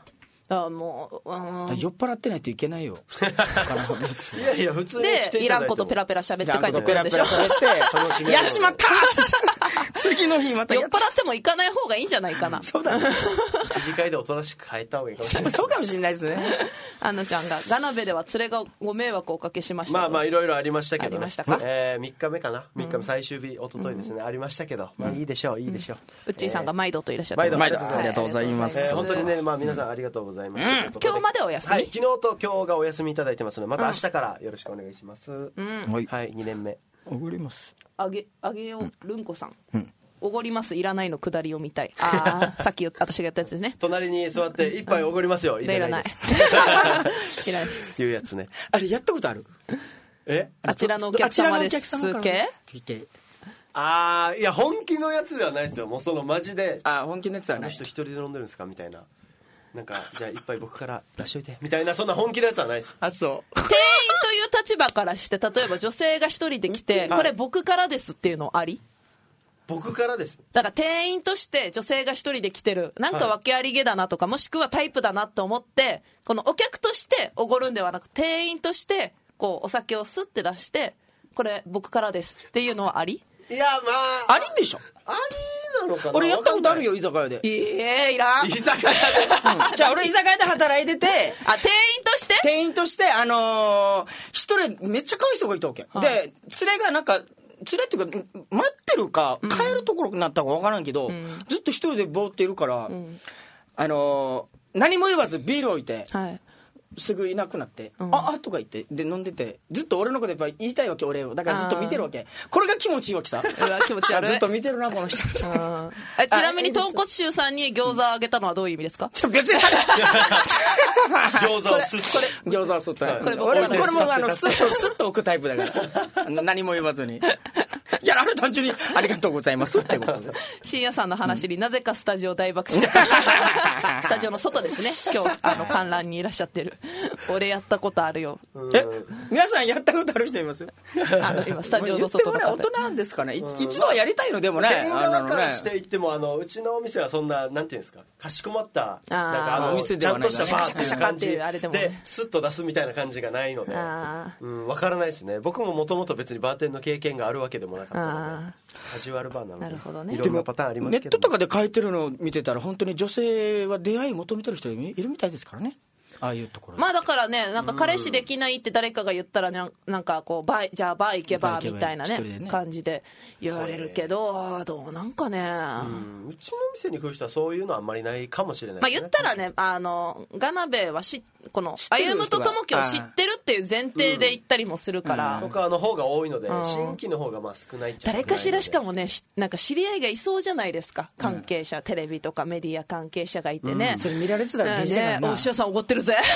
あもう、うん、 酔っ払ってないといけないよいやいや普通にでいらんことペラペラ喋って帰ってくるんでしょ。 やっちまった次の日また酔っ払っても行かない方がいいんじゃないかな。 そうだね一次会でおとなしく帰った方がいいかもしれないそうかもしれないですね。 アンナちゃんがガナベでは連れがご迷惑をおかけしましたまあまあいろいろありましたけど、ね、 ありましたか、 えー、みっかめかなみっかめ最終日一昨日ですね、うん、ありましたけど、まあいいでしょういいでしょう、 うん、ウッチーさんが毎度といらっしゃって毎度毎度ありがとうございます、 えー、本当にね、まあ、皆さんありがとうございます、うん、 今日までお休み、 はい、昨日と今日がお休みいただいてますのでまた明日からよろしくお願いします、うん、はい、にねんめおごります。 あげあげようるんこさん、うん、おごりますいらないのくだりを見たい。ああさっき私がやったやつですね。 隣に座って一杯おごりますよ、うん、いらないですいらないですいうやつね。 あれやったことある？ えあちらのお客様です系？ ああいや本気のやつではないですよ。もうそのマジであ本気のやつはない。 あの人一人で飲んでるんですかみたいな、なんかじゃあ一杯僕から出しといてみたいな、そんな本気のやつはないです。 あそう店員という立場からして例えば女性が一人で来てこれ僕からですっていうのあり？ 僕からです。 だから店員として女性が一人で来てるなんか訳ありげだなとか、はい、もしくはタイプだなと思ってこのお客としておごるんではなく店員としてこうお酒をスッて出してこれ僕からですっていうのはあり？ いやまあありでしょ。 ありなのかな。 俺やったことあるよ居酒屋で。 いえいらん。 居酒屋で、 うん、じゃあ俺居酒屋で働いててあ店員として店員としてあのー、一人めっちゃ可愛い人がいたわけ、はい、で連れがなんか連れっていうか待ってるか帰るところになったか分からんけど、うん、ずっと一人でぼーっているから、うん、あのー、何も言わずビール置いて、はい、すぐいなくなって、うん、ああとか言ってで飲んでてずっと俺のことやっぱ言いたいわけ俺を。だからずっと見てるわけ。これが気持ちいいわけさ。 うわ気持ち悪い。 ずっと見てるなこの人ちなみに豚骨臭さんに餃子をあげたのはどういう意味ですか？ ちょ別に餃子をすっと餃子をすっと、 はい、これ俺これもあのスッとスッと置くタイプだから何も言わずにいやあれ単純にありがとうございますってことです。 深夜さんの話になぜかスタジオ大爆笑スタジオの外ですね今日あの観覧にいらっしゃってる俺やったことあるよ。 え皆さんやったことある人いますよあの今スタジオの外の方大人なんですかね。一度はやりたいのでもね店員側からして言ってもあのうちのお店はそんななんていうんですかかしこまったなんかあのお店ではないちゃんとしたバーっていう感じあれでも、 でね、 スッと出すみたいな感じがないので、うん、分からないですね。僕ももともと別にバーテンの経験があるわけでもなかったのでカジュアルバーなのでなるほど、ね、いろんなパターンありますけど、 ネットとかで書いてるのを見てたら本当に女性は出会い求めてる人いるみたいですからね。ああいうところまあだからねなんか彼氏できないって誰かが言ったらねなんかこうバーじゃあバー行けばみたいな ね, ね感じで言われるけどどうなんかね、 うん、うちの店に来る人はそういうのはあんまりないかもしれない、ね、 まあ言ったらねあのガナベはしこの歩むとともきを知ってるっていう前提で行ったりもするから、 うん、とかの方が多いので、うん、新規の方がまあ少ないっちゃ少ないので誰かしらしかもねなんか知り合いがいそうじゃないですか関係者、うん、テレビとかメディア関係者がいてね、うん、 それ見られてたらデジタルな、 ね、お師匠さんおごってるぜ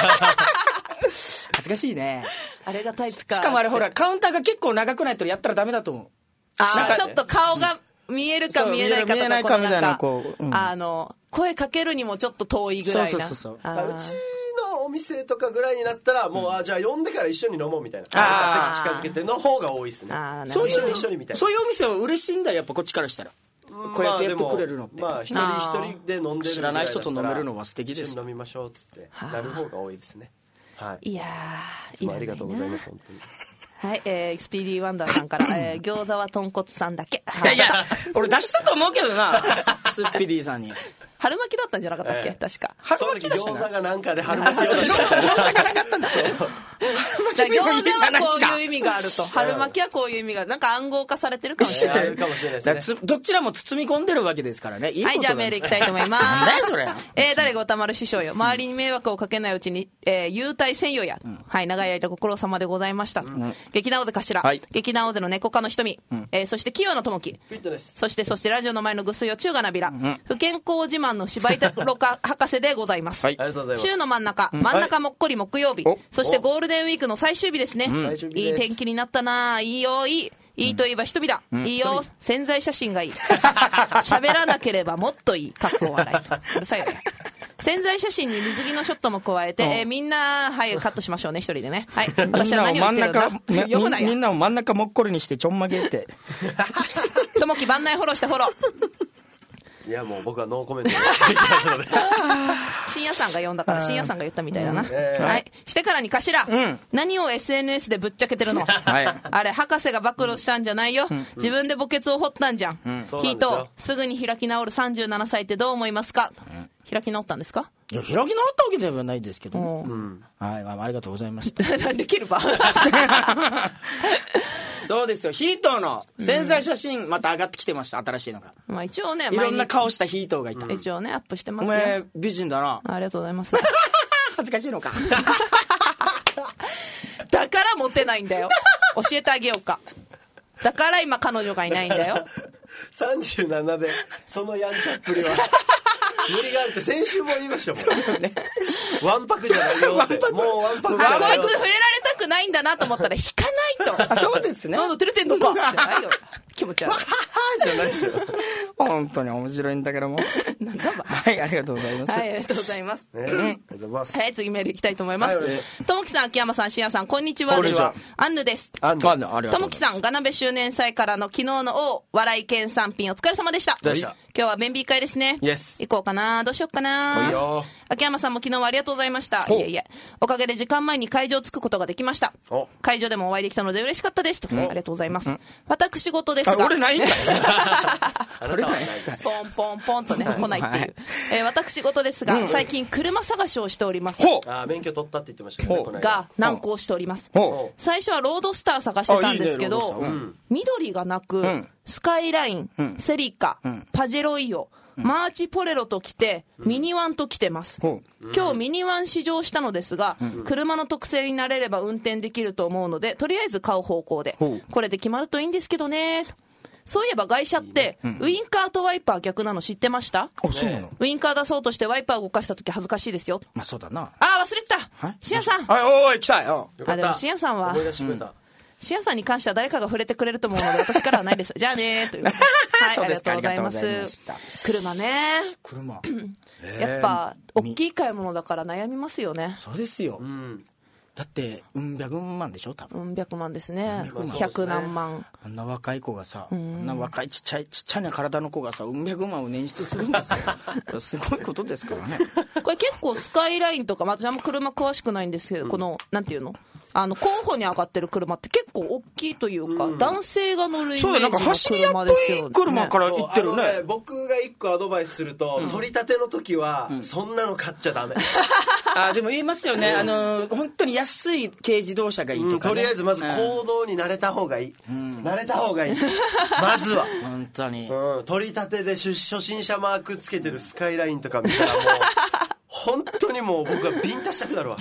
恥ずかしいねあれがタイプか。 しかもあれほらカウンターが結構長くないとやったらダメだと思う。 あちょっと顔が見えるか見えないかとか、見えないかみたいなこう、うん、 あの声かけるにもちょっと遠いぐらいな。 そうそうそうそううちのお店とかぐらいになったらもう、うん、あじゃあ呼んでから一緒に飲もうみたいなあ席近づけての方が多いですね。あそういう一緒にみたいなそういうお店は嬉しいんだやっぱこっちからしたら。こうやってやってくれるのって、 まあ一人一人で飲んでる知らない人と飲めるのは素敵です。 一緒に飲みましょうっつってなる方が多いですね。はい。 いやいつもありがとうございます本当に。 はい、えー、スピーディーワンダーさんから、えー、餃子は豚骨さんだけ。 いやいや俺出したと思うけどなスッピディさんに春巻きだったんじゃなかったっけ、えー、確か春巻きだしたな。餃子がなんかで春巻きを出した餃子がなかったんだ餃子はこういう意味があると春巻きはこういう意味がなんか暗号化されてるかもしれない、 えー、あるかもしれないですね。 どちらも包み込んでるわけですからね。いいことはいじゃあメールいきたいと思います何それ、 えー、誰が歌丸師匠よ周りに迷惑をかけないうちに、えー、優待せんよや、うん、はい長い間ご苦労様でございました、うん、劇団大勢頭、はい、劇団大勢の猫科の瞳、うんえー、そして清野智樹そしてそしてラジオの前のぐすよ中がなびら、うん、不健康自慢の芝居太郎博士でございます、はい、週の真ん中、うん、真ん中もっこり木曜日、はい、そしてゴールデンウィークの最終日ですね、うん、いい天気になったないいよいいいいと言えば瞳だ、うん、いいよ宣材写真がいい喋らなければもっといいかっこ笑いうるさいよね宣材写真に水着のショットも加えて、えー、みんなはいカットしましょうね一人でねはい私は何を言ってるんだみんなみんなを真ん中もっこりにしてちょんまげってともき番内フォローしてフォローいやもう僕はノーコメントでいきますので深夜さんが読んだから深夜さんが言ったみたいだな、 うんえー、 はいしてからに頭、うん、何を エスエヌエス でぶっちゃけてるの、はい、あれ博士が暴露したんじゃないよ、うん、自分で墓穴を掘ったんじゃん、うん、ヒートすぐに開き直るさんじゅうななさいってどう思いますか、うん、開き直ったんですか。 いや開き直ったわけではないですけど、うん、はい、まあ、ありがとうございましたなんで切るばそうですよ、ヒートーの宣材写真また上がってきてました、新しいのが。 まあ一応ね、 いろんな顔したヒートーがいた、 うん、一応ねアップしてますよ。 お前美人だな。 ありがとうございます恥ずかしいのかだからモテないんだよ教えてあげようか。だから今彼女がいないんだよさんじゅうななでそのやんちゃっぷりは無理があるって先週も言いましたもんねわんぱくじゃないよってもうわんぱくじゃないよ。 こいつ触れられたくないんだなと思ったら引かないと。 あそうですね。 なんだ照れてんのかじゃないよ気持ち悪いじゃないですよ本当に面白いんだけどもなんだばはいありがとうございます。 はいありがとうございます、 ね、うん、ありがとうございます。 はい次メールいきたいと思います。ともきさん秋山さんしんやさんこんにちは。 こんにちは。 アンヌです。 アンヌともきさんがなべ周年祭からの昨日の王笑い県産品お疲れ様でした。 どうした。 今日は便秘会ですね。 イエス。 行こうかなどうしようかな。秋山さんも昨日はありがとうございました。いえいえおかげで時間前に会場着くことができました。会場でもお会いできたので嬉しかったですと。ありがとうございます。私事ですが俺ないんだよ俺ないポンポンポンとね来ないっていう、えー、私事ですが、うん、最近車探しをしております。 あ免許取ったって言ってましたけどねが難航しております。最初はロードスター探してたんですけど、いいね、うん、緑がなく、うん、スカイライン、うん、セリカ、うん、パジェロイオ、マーチポレロと来て、うん、ミニワンと来てます、うん、今日ミニワン試乗したのですが、うん、車の特性になれれば運転できると思うのでとりあえず買う方向で、うん、これで決まるといいんですけどね。そういえば外車っていい、ね、うん、ウインカーとワイパー逆なの知ってました？ あ、そうなの？ ウインカー出そうとしてワイパー動かした時恥ずかしいですよ。 まあそうだな。 あ忘れてたしんやさん。 はいおいおい来たよ。 あでもしんやさんは思い出してくれた、うんしやさんに関しては誰かが触れてくれると思うので私からはないですじゃあねーというはいありがとうございます。車ね車やっぱ大きい買い物だから悩みますよね。 そうですよ、うん、だってうん百万でしょ多分。 うん百万ですね。百何万。 あんな若い子がさ、うん、あんな若いちっちゃいちっちゃいな体の子がさうん百万を捻出するんですよすごいことですからねこれ結構スカイラインとか、まあ、私あんま車詳しくないんですけど、うん、このなんていうのあの候補に上がってる車って結構大きいというか、うん、男性が乗るイメージの車ですよね。 そうだ、なんか走りやっぽい車から言ってるね。 ね僕が一個アドバイスすると、うん、取り立ての時は、うん、そんなの買っちゃダメあでも言いますよね、あの本当に安い軽自動車がいいとか、ね、うん、 とりあえずまず行動に慣れた方がいい、うん、慣れた方がいいまずは本当に、 うん、取り立てで初心者マークつけてるスカイラインとか見たらもう本当にもう僕はビンタしたくなるわ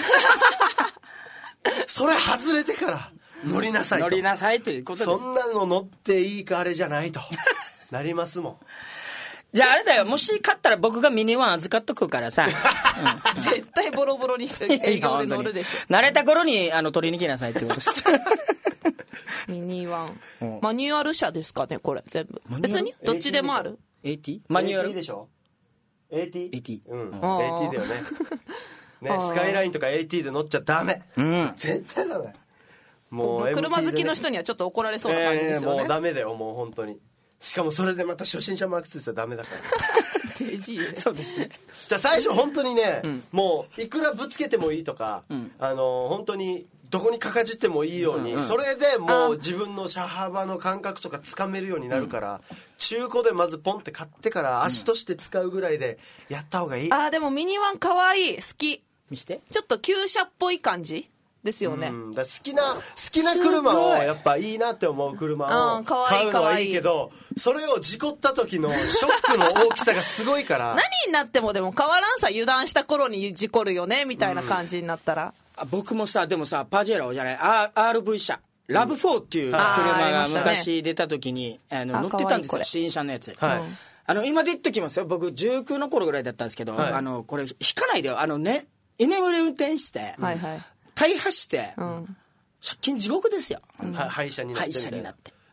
それ外れてから乗りなさいと、 乗りなさいということです。 そんなの乗っていいかあれじゃないとなりますもんじゃああれだよ、もし買ったら僕がミニワン預かっとくからさ、 うん、絶対ボロボロにして営業で乗るでしょ慣れた頃にあの取りに来なさいってことですミニワンマニュアル車ですかねこれ全部。別にどっちでもあるエーティー? マニュアルエーティー でしょ エーティー? エーティーうん、うん、エーティー だよねね、スカイラインとか エーティー で乗っちゃダメ、うん、絶対ダメ。 もう車好きの人にはちょっと怒られそうな感じですよね、 えー、もうダメだよもう本当に。しかもそれでまた初心者マークついてたらダメだからそうですね。 じゃあ最初本当にね、うん、もういくらぶつけてもいいとか、うん、あの本当にどこにかかじってもいいように、うんうん、それでもう自分の車幅の感覚とかつかめるようになるから、うん、中古でまずポンって買ってから足として使うぐらいでやった方がいい、 うん、あでもミニワンかわいい、好き。 見してちょっと旧車っぽい感じですよね、 うん、だ好きな好きな車をやっぱいいなって思う車を買うのはいいけど、それを事故った時のショックの大きさがすごいから何になってもでも変わらんさ、油断した頃に事故るよねみたいな感じになったら、 うん、僕もさでもさパジェロじゃない アールブイ 車ラブフォーっていう車が昔出た時に、うん、あの乗ってたんですよ、新車のやつ、はい、あの今で言っときますよ、僕じゅうきゅうの頃ぐらいだったんですけど、はい、あのこれ引かないでよ、あのね居眠り運転して、はいはい、大破して、うん、借金地獄ですよ、 うん、歯医者になって歯医者になって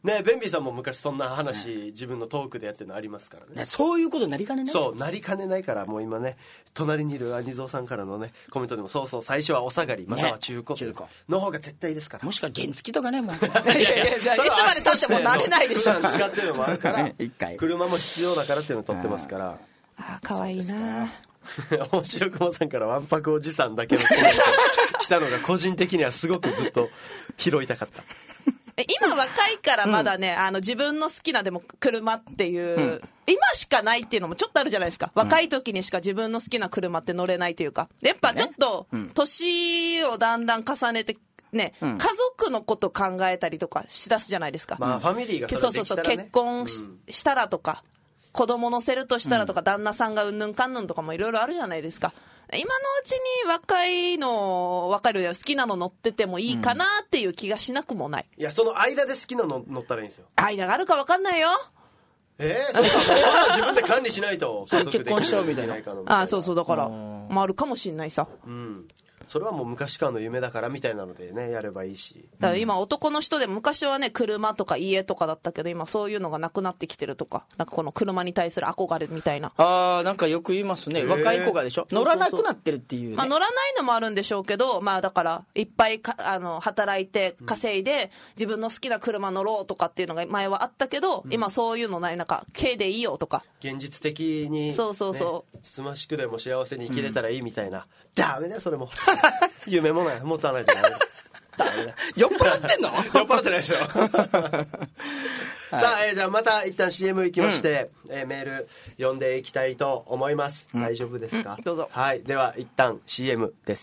ね、ベンビーさんも昔そんな話、うん、自分のトークでやってるのありますからね。 そういうことなりかねない。 そうなりかねないから、もう今ね隣にいるアニゾーさんからのねコメントでも、そうそう最初はお下がりまたは中古、ね、中古の方が絶対ですから。 もしくは原付とかね、もういやいやいやいつまで経っても慣れないでしょ。 普段使ってるのもあるから一回車も必要だからっていうのを取ってますから。 ああかわいいな。 面白くもさんからわんぱくおじさんだけのコメント来たのが個人的にはすごくずっと拾いたかった。 今若いからまだね、うん、あの自分の好きなでも車っていう、うん、今しかないっていうのもちょっとあるじゃないですか。若い時にしか自分の好きな車って乗れないというか、やっぱちょっと年をだんだん重ねてね、うん、家族のこと考えたりとかしだすじゃないですか。 まあファミリーがそれできたらね、 そうそうそう、結婚 し,、うん、したらとか子供乗せるとしたらとか、うん、旦那さんがうんぬんかんぬんとかもいろいろあるじゃないですか。今のうちに若いの分かるよ、好きなの乗っててもいいかなっていう気がしなくもない、 うん、いやその間で好きなの乗ったらいいんですよ。 間があるか分かんないよ。 えー、そうか自分で管理しないと家族で結婚しちゃうみたいな。 あそうそうだからもあるかもしんないさ、 うん、それはもう昔からの夢だからみたいなのでねやればいいし。 だから今男の人でも昔はね車とか家とかだったけど今そういうのがなくなってきてるとか、なんかこの車に対する憧れみたいな。 あーなんかよく言いますね、若い子がでしょ、乗らなくなってるっていう、ね、 まあ、乗らないのもあるんでしょうけど、まあだからいっぱいかあの働いて稼いで自分の好きな車乗ろうとかっていうのが前はあったけど、うん、今そういうのない、なんか軽でいいよとか現実的に、ね、 そうそうそうつましくでも幸せに生きれたらいいみたいな、うん、ダメだよそれも夢もない持たないとダメだダメだ酔っ払ってんの酔っ払ってないですよはい、さあ、えー、じゃあまた一旦 シーエム 行きまして、うんえー、メール読んでいきたいと思います、うん、大丈夫ですか、 うん、どうぞ。 はい、では一旦 シーエム です。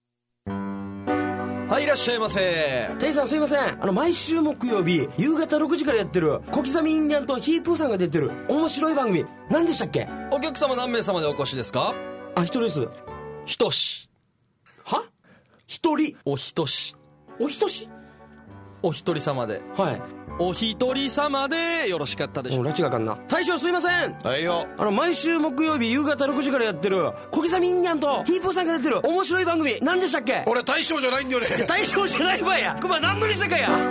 はい、いらっしゃいませ。店員さんすいません、あの毎週木曜日夕方ろくじからやってる小刻みインディアンとヒープーさんが出てる面白い番組何でしたっけ？ お客様何名様でお越しですか？ あ、一人です。 ひとし。 は？一人。 おひとし。 おひとし？ お一人様で。 はい。 お一人様でよろしかったでしょうか？ 拉致があかんな。大将すいません。 はいよ。 あの毎週木曜日夕方ろくじからやってる小刻みインディアンとヒープーさんが出てる面白い番組何でしたっけ？ 俺大将じゃないんだよね。 大将じゃないわや。クマ何度にしたかや。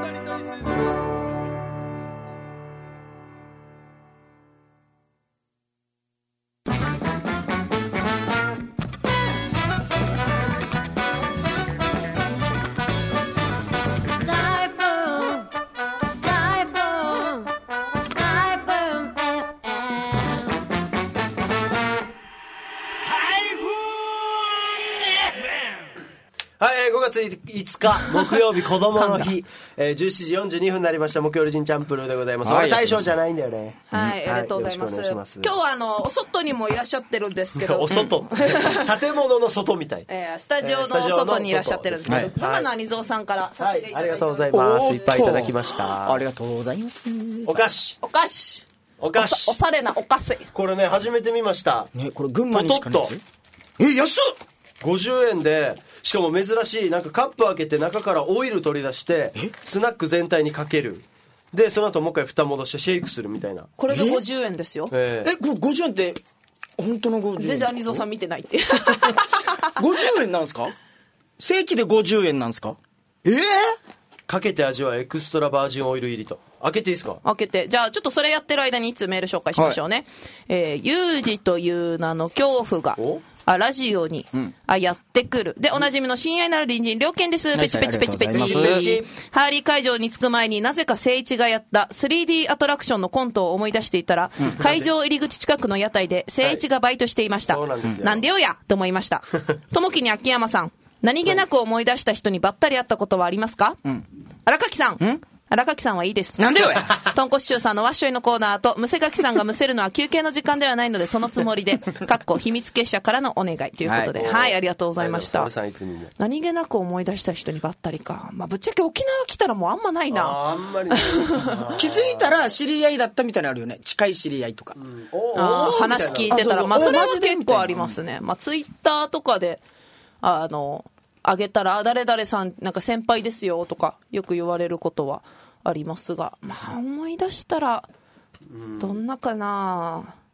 ごがついつか木曜日こどもの日、えー、じゅうしちじよんじゅうにふんになりました。木曜日ジンチャンプルーでございます。俺大将じゃないんだよね。 はい、うん、ありがとうございます。はい、ます今日はあのお外にもいらっしゃってるんですけどお外建物の外みたい、 えー、スタジオの外にいらっしゃってるんですけど、はい、熊野兄蔵さんから差し入れいただいて、はい、ありがとうございます。いっぱいいただきました。 ありがとうございます。 お菓子お菓子お菓子おしゃれなお菓子、 これね初めて見ました、 ね、これ群馬にしかない。 え安っごじゅうえんで、しかも珍しいなんかカップ開けて中からオイル取り出してスナック全体にかける、でその後もう一回蓋戻してシェイクするみたいな。 これがごじゅうえんですよ。 えー、えこれごじゅうえんって本当のごじゅうえん？ 全然兄蔵さん見てないってごじゅうえんなんですか？正規でごじゅうえんなんですか？えー、 かけて味はエクストラバージンオイル入りと。開けていいですか？ 開けて、じゃあちょっとそれやってる間にいつメール紹介しましょうね、はい、えー、ユージという名の恐怖があラジオに、うん、あやってくるでおなじみの親愛なる隣人良犬です。ペチペチペチペチ。ハーリー会場に着く前になぜか聖一がやった スリーディー アトラクションのコントを思い出していたら、うん、会場入り口近くの屋台で聖一がバイトしていました、はい、なんでなんでよやと思いました。ともきに秋山さん、何気なく思い出した人にばったり会ったことはありますか？うん、荒垣さん、ん荒垣さんはいいです。 なんでよやとんこしゅうさんのワッショイのコーナーとむせがきさんがむせるのは休憩の時間ではないのでそのつもりでかっこ秘密結社からのお願いということで、はい、はい、ありがとうございました。何気なく思い出した人にばったりか、まあ、ぶっちゃけ沖縄来たらもうあんまないな。 ああんまり気づいたら知り合いだったみたいなのあるよね。近い知り合いとか、うん、 あ話聞いてたら、まあ、それは結構ありますね。まあ、ツイッターとかであのあげたら誰々さんなんか先輩ですよとかよく言われることはありますが、まあ思い出したらどんなかな。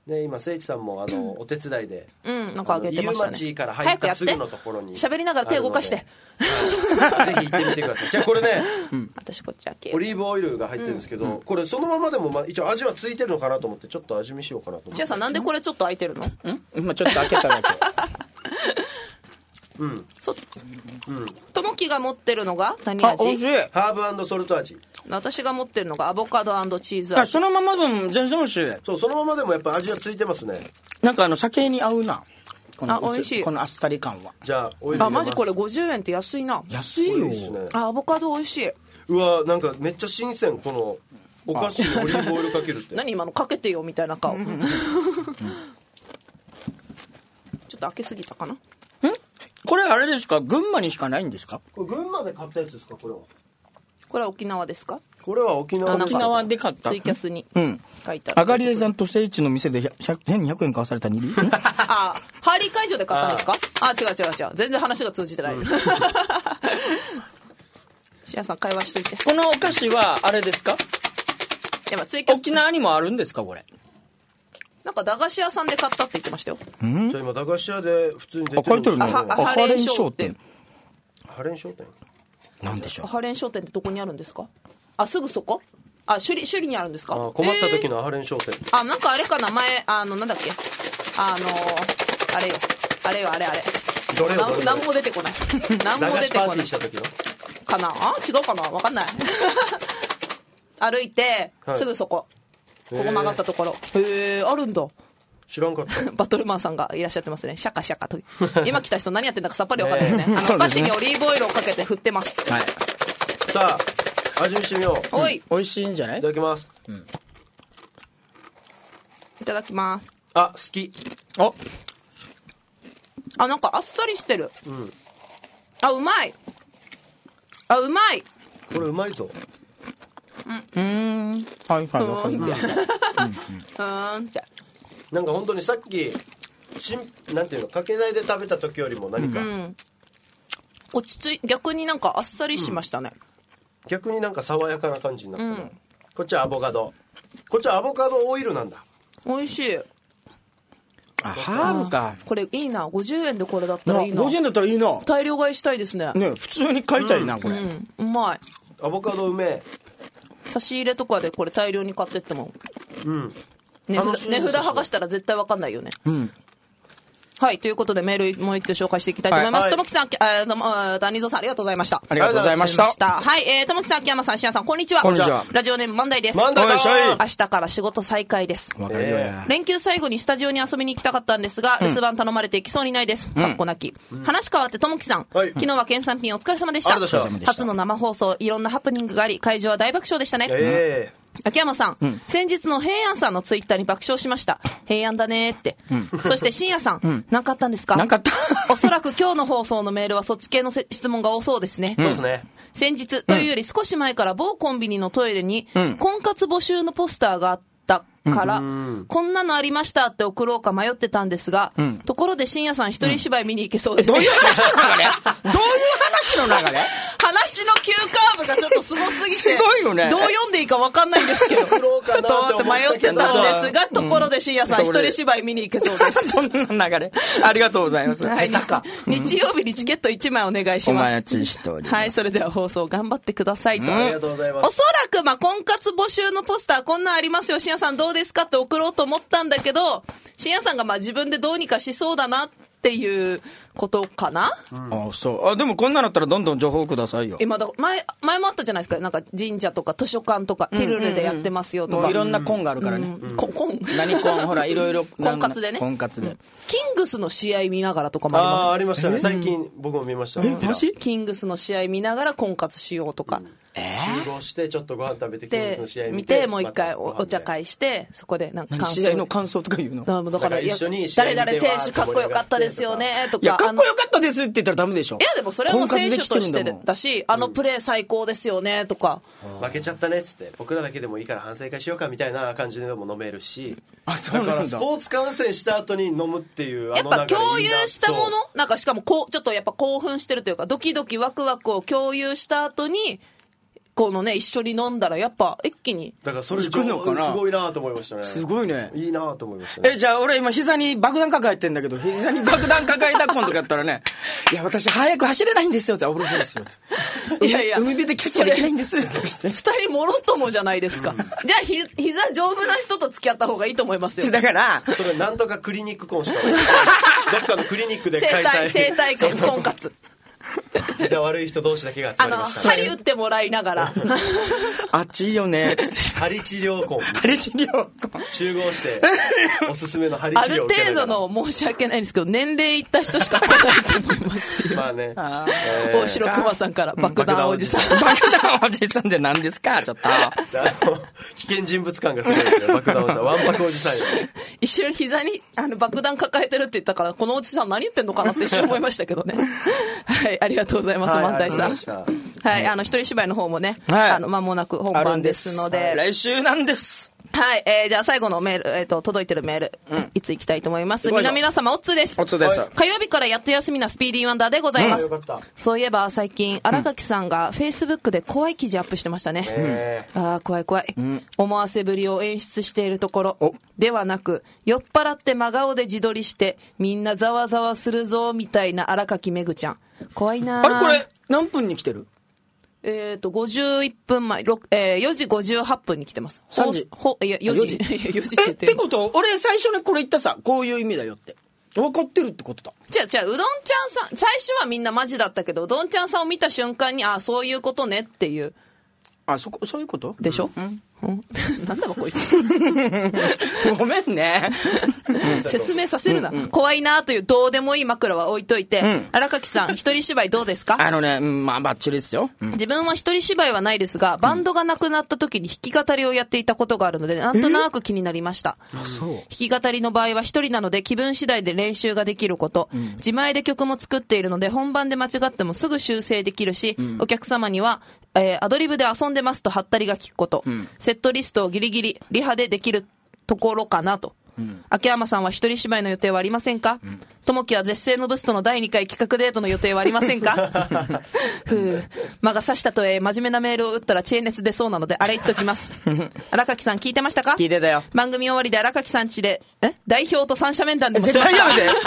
で今誠一さんもあのお手伝いで、 うんなんかあげてましたね。 飯町から入ったすぐのところに喋りながら手動かして、 はい、ぜひ行ってみてください。じゃあこれね、 うん、私こっち開けようオリーブオイルが入ってるんですけど、うん、これそのままでも、まあ、一応味はついてるのかなと思ってちょっと味見しようかなと思って。 じゃあさなんでこれちょっと開いてるの？ ん今ちょっと開けただけうん、 そうんともきが持ってるのが何味？ あ、美味しい。 ハーブ&ソルト味。 私が持ってるのがアボカド&チーズ味。 あ、そのままでも全然美味しい。 そう、そのままでもやっぱ味はついてますね。 なんかあの酒に合うな。このあ、美味しい。 このあっさり感は。 じゃあオイル入れます。 あ、マジこれごじゅうえんって安いな。 安いよ。 いいね、 あ、アボカド美味しい。 うわ、なんかめっちゃ新鮮。このお菓子にオリーブオイルかけるって何今のかけてよみたいな顔ちょっと開けすぎたかな。んこれあれですか、群馬にしかないんですか？ これ群馬で買ったやつですか？これはこれは沖縄ですか？ これは沖縄沖縄で買ったツイキャスに書いてある。 あがりえさんと聖地の店でひゃくえんにひゃくえん買わされたにりあ、ハーリー会場で買ったんですか？ああ、違う違う違う、全然話が通じてない、うん、シアさん会話しといて。 このお菓子はあれですか？ いやツイキャス沖縄にもあるんですか？これなんか駄菓子屋さんで買ったって言ってましたよ。 んじゃあ今駄菓子屋で普通に出てる。 あ、書いてるね。 ハレン商店。 ハレン商店なんでしょう。 ハレン商店ってどこにあるんですか？あ、すぐそこ？あ、首里、首里にあるんですか？ あ、困った時のハレン商店、 えー、あ、なんかあれかな、前あのなんだっけ、あのー、あれよあれよあれあれどれよどれよ何も出てこない何も出てこない。 駄菓子パーティーした時のかなあ、違うかな、わかんない歩いて、はい、すぐそこ、ここ曲がったところ。へえ、あるんだ。 知らんかったバトルマンさんがいらっしゃってますね。シャカシャカと今来た人何やってんだかさっぱりわかんないよね。あのお菓子にオリーブオイルをかけて振ってます、 はい、 さあ味見してみよう。 おい、 美味しいんじゃない？ いただきます、 うん、いただきます。 あ、好き。 ああ、なんかあっさりしてる、 うん、 あ、うまい。あ、うまい。 これうまいぞ。 うん、うん、はいはい、わかりました。 うんってなんか本当にさっきしんなんていうの、かけないで食べた時よりも何か、うん、 落ち着い、逆になんかあっさりしましたね、うん、 逆になんか爽やかな感じになったな、うん、こっちはアボカド、こっちはアボカドオイルなんだ。 美味しい。 あ、ハーブか。 これいいな、ごじゅうえんでこれだったらいいな。 ごじゅうえんだったらいいな。 大量買いしたいですね。 ね、普通に買いたいな、うん、これ、 うん、うまい。 アボカドうめえ。 差し入れとかでこれ大量に買ってっても、 うん値札、値札剥がしたら絶対分かんないよね。 うん。 はい、ということでメールもう一つ紹介していきたいと思います。ともきさん、あ、どうも、谷蔵さんありがとうございました。 ありがとうございました。 はい、えー、ともきさん、秋山さん、しやさん、こんにちは。 こんにちは。 ラジオネーム、万代です。 万代さん。 明日から仕事再開です。 わかるよや。 連休最後にスタジオに遊びに行きたかったんですが、留守番頼まれて行きそうにないです。かっこなき。話変わって、ともきさん、昨日は県産品お疲れ様でした。初の生放送、いろんなハプニングがあり、会場は大爆笑でしたね。えー秋山さん、うん、先日の平安さんのツイッターに爆笑しました。平安だねーって、うん、そして深夜さん、うん、何かあったんですか？ 何かあったおそらく今日の放送のメールはそっち系の質問が多そうですね。 そうですね。 先日というより少し前から某コンビニのトイレに、婚活募集のポスターがあったから、うん、こんなのありましたって送ろうか迷ってたんですが、うん、ところで深夜さん一人芝居見に行けそうですね、 うん、どういう話の流れどういう話の流れ話の急カーブがちょっとすごすぎてすごいよね。 どう読んでいいか分かんないんですけど送ろうかなと思って迷ってたんですが、ところで深夜さん一人芝居見に行けそうです。 そんな流れありがとうございます。 はい、なんか日曜日にチケットいちまいお願いします。 お待ちしております。 はい、それでは放送頑張ってくださいと、 うん、ありがとうございます。 おそらくまあ婚活募集のポスターこんなんありますよ、深夜さんどうですかって送ろうと思ったんだけど、深夜さんがまあ自分でどうにかしそうだなっていうことかな、 うん、あそうあでもこんなのだったらどんどん情報くださいよ。 今だ前前もあったじゃないですか、なんか神社とか図書館とか、うん、ティルルでやってますよとか、 もういろんな婚があるからね、 うん、婚婚何婚ほらいろいろ婚活でね、 婚活で、うん、 キングスの試合見ながらとかもあります。 あありましたね、最近僕も見ました。 えマジ？ キングスの試合見ながら婚活しようとか、うんえー、集合してちょっとご飯食べてキングスの試合見て、見てもう一回 お, お茶会してそこでなんか試合の感想とか言うの。 だから、 から一緒に試合見て誰々選手かっこよかったですよねとか。 いやかっこよかったですって言ったらダメでしょ。 いやでもそれはもう選手としてだし、あのプレー最高ですよねとか、 うん、負けちゃったねっつって僕らだけでもいいから反省会しようかみたいな感じでも飲めるし、 あそうなんだ。 だからスポーツ観戦した後に飲むっていうあのやっぱ共有したものなんかしかもこうちょっとやっぱ興奮してるというかドキドキワクワクを共有した後に個のね一緒に飲んだらやっぱ一気にだからそれ上手すごいなと思いましたね。 すごいね。 いいなと思いましたね。 えじゃあ俺今膝に爆弾抱えてんだけど、膝に爆弾抱えたコンとかやったらねいや私早く走れないんですよって俺ですよっていやいや海辺でキャッキャできないんですって二人もろともじゃないですか、うん、じゃあひ膝丈夫な人と付き合った方がいいと思いますよ。 だからそれなんとかクリニック婚しかどっかのクリニックで開催生体婚婚活膝悪い人同士だけが集まりました、 あの針打ってもらいながらあっちいいよね針治療婚針治療婚集合しておすすめの針治療をある程度の申し訳ないんですけど年齢いった人しか来ないと思いますよ。 まあね大城熊さんから爆弾おじさん爆弾おじさんで何ですかちょっとあの危険人物感がすごいですよ爆弾おじさんわんぱくおじさんよ一瞬膝にあの爆弾抱えてるって言ったからこのおじさん何言ってんのかなって一瞬思いましたけどねはいありがとうございます、万代さん。はい、あの一人芝居の方もね、はい、あの間もなく本番ですので、 来週なんです。 はい、えー、じゃあ最後のメール、えっ、ー、と届いてるメール、うん、いつ行きたいと思います。皆皆様おっつーです。 おっつーです。 火曜日からやっと休みなスピーディーワンダーでございます。うん、そういえば最近新垣さんがフェイスブックで怖い記事アップしてましたね。うん、ああ怖い怖い、うん、思わせぶりを演出しているところではなく、酔っ払って真顔で自撮りしてみんなざわざわするぞみたいな新垣めぐちゃん怖いな。 あれこれ何分に来てる？ えっ、ー、と、ごじゅういっぷんまえ、えー、よじごじゅうはっぷんに来てます。 さんじほ、いや、よじ。よじって言ってる。 え、ってこと、俺最初にこれ言ったさ、こういう意味だよって。分かってるってことだ。 じゃあ、じゃあ、うどんちゃんさん、最初はみんなマジだったけど、うどんちゃんさんを見た瞬間に、あ、そういうことねっていう。 あ、そこ、そういうことでしょ、うんうん、なんだかこいつごめんね説明させるな、うんうん、怖いなというどうでもいい枕は置いといて、うん、荒垣さん一人芝居どうですか？ あのね、うん、まあバッチリですよ、うん、 自分は一人芝居はないですがバンドがなくなった時に弾き語りをやっていたことがあるのでなんとなく気になりました。 あ、そう。 弾き語りの場合は一人なので気分次第で練習ができること、うん、自前で曲も作っているので本番で間違ってもすぐ修正できるし、うん、お客様にはえー、アドリブで遊んでますとハッタリが効くこと、うん、セットリストをギリギリリハでできるところかなと、うん、秋山さんは一人芝居の予定はありませんか？ともきは絶世のブスとのだいにかい企画デートの予定はありませんか？ふう間が差したとえ真面目なメールを打ったら知恵熱出そうなのであれ言っときます荒垣さん聞いてましたか？ 聞いてたよ。 番組終わりで荒垣さん家でえ代表と三者面談でもしました。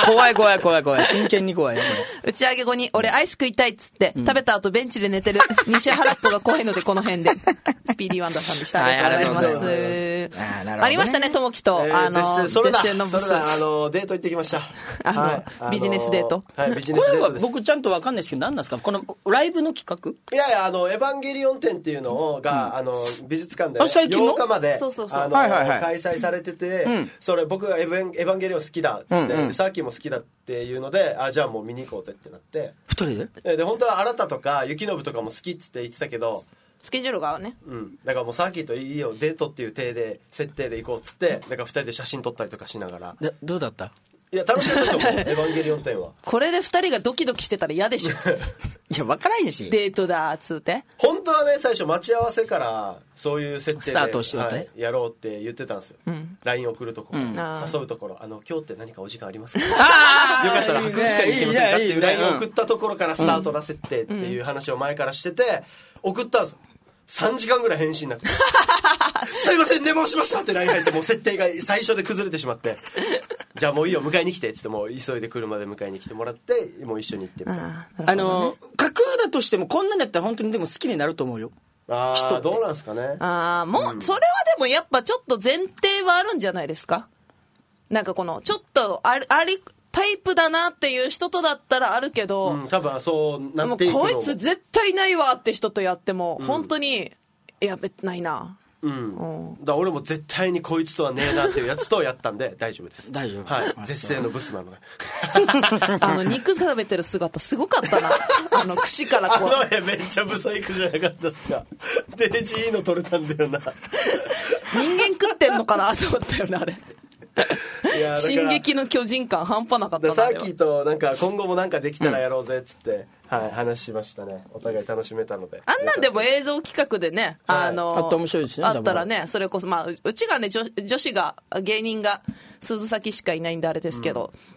怖い怖い怖い怖い真剣に怖いよ。 打ち上げ後に俺アイス食いたいっつって、うん、食べた後ベンチで寝てる西原っ子が怖いのでこの辺でスピーディーワンダーさんでした。ありがとうございます。あ, あ, ね、ありましたねともきと、えー、あのそれだそれだあのデート行ってきました。 あの、はい、ビジネスデート、 はい、ビジネスデートです。 僕ちゃんと分かんないですけど何なんですかこのライブの企画？ いやいやあのエヴァンゲリオン展っていうのが、うん、あの美術館で、ね、ようかまでそうそうそうあの、はいはいはい、開催されてて、うん、それ僕がエヴァン、エヴァンゲリオン好きだっつって、うんうん、サーキーも好きだっていうのであじゃあもう見に行こうぜってなってふたりでで本当は新とか雪信とかも好きっつって言ってたけどスケジュールがね、 うん、だからもうサーキーといいよデートっていう体で設定で行こうっつってだからふたりで写真撮ったりとかしながらでどうだった？ いや楽しかったですよエヴァンゲリオン展は。 これでふたりがドキドキしてたら嫌でしょいや分からんしデートだっつうて本当はね最初待ち合わせからそういう設定でスタートしようと、 はい、やろうって言ってたんですよ、うん、ライン 送るところ、うん、誘うところあの今日って何かお時間ありますかよかったら博物館に行けませんかっていう ライン 送ったところからスタートな設定っていう話を前からしてて送ったんですよ。さんじかんぐらい返信なくてすいません寝坊しましたって ライン 入ってもう設定が最初で崩れてしまってじゃあもういいよ迎えに来てっつってもう急いで車で迎えに来てもらってもう一緒に行ってみたいな。 あの架空だとしてもこんなのやったら本当にでも好きになると思うよ。 ああどうなんですかね。 ああもう、うん、それはでもやっぱちょっと前提はあるんじゃないですか。なんかこのちょっとありありタイプだなっていう人とだったらあるけど、 うん、多分そうなっていくのもうこいつ絶対ないわって人とやっても、うん、本当にいや別ないな、 うん、うん、だ俺も絶対にこいつとはねえなっていうやつとやったんで大丈夫です。 大丈夫、 はい、絶世のブスなのであの肉食べてる姿すごかったなあの串からこうあの絵めっちゃブサイクじゃなかったですか。デージいいの撮れたんだよな人間食ってんのかなと思ったよねあれ進撃の巨人感半端なかったな。 サーキーとなんか今後もなんかできたらやろうぜっつって、うんはい、話しましたね。お互い楽しめたのであんなんでも映像企画でね、はい、あのあった面白いですね。 あったらねそれこそまあうちがね 女, 女子が芸人が鈴崎しかいないんであれですけど、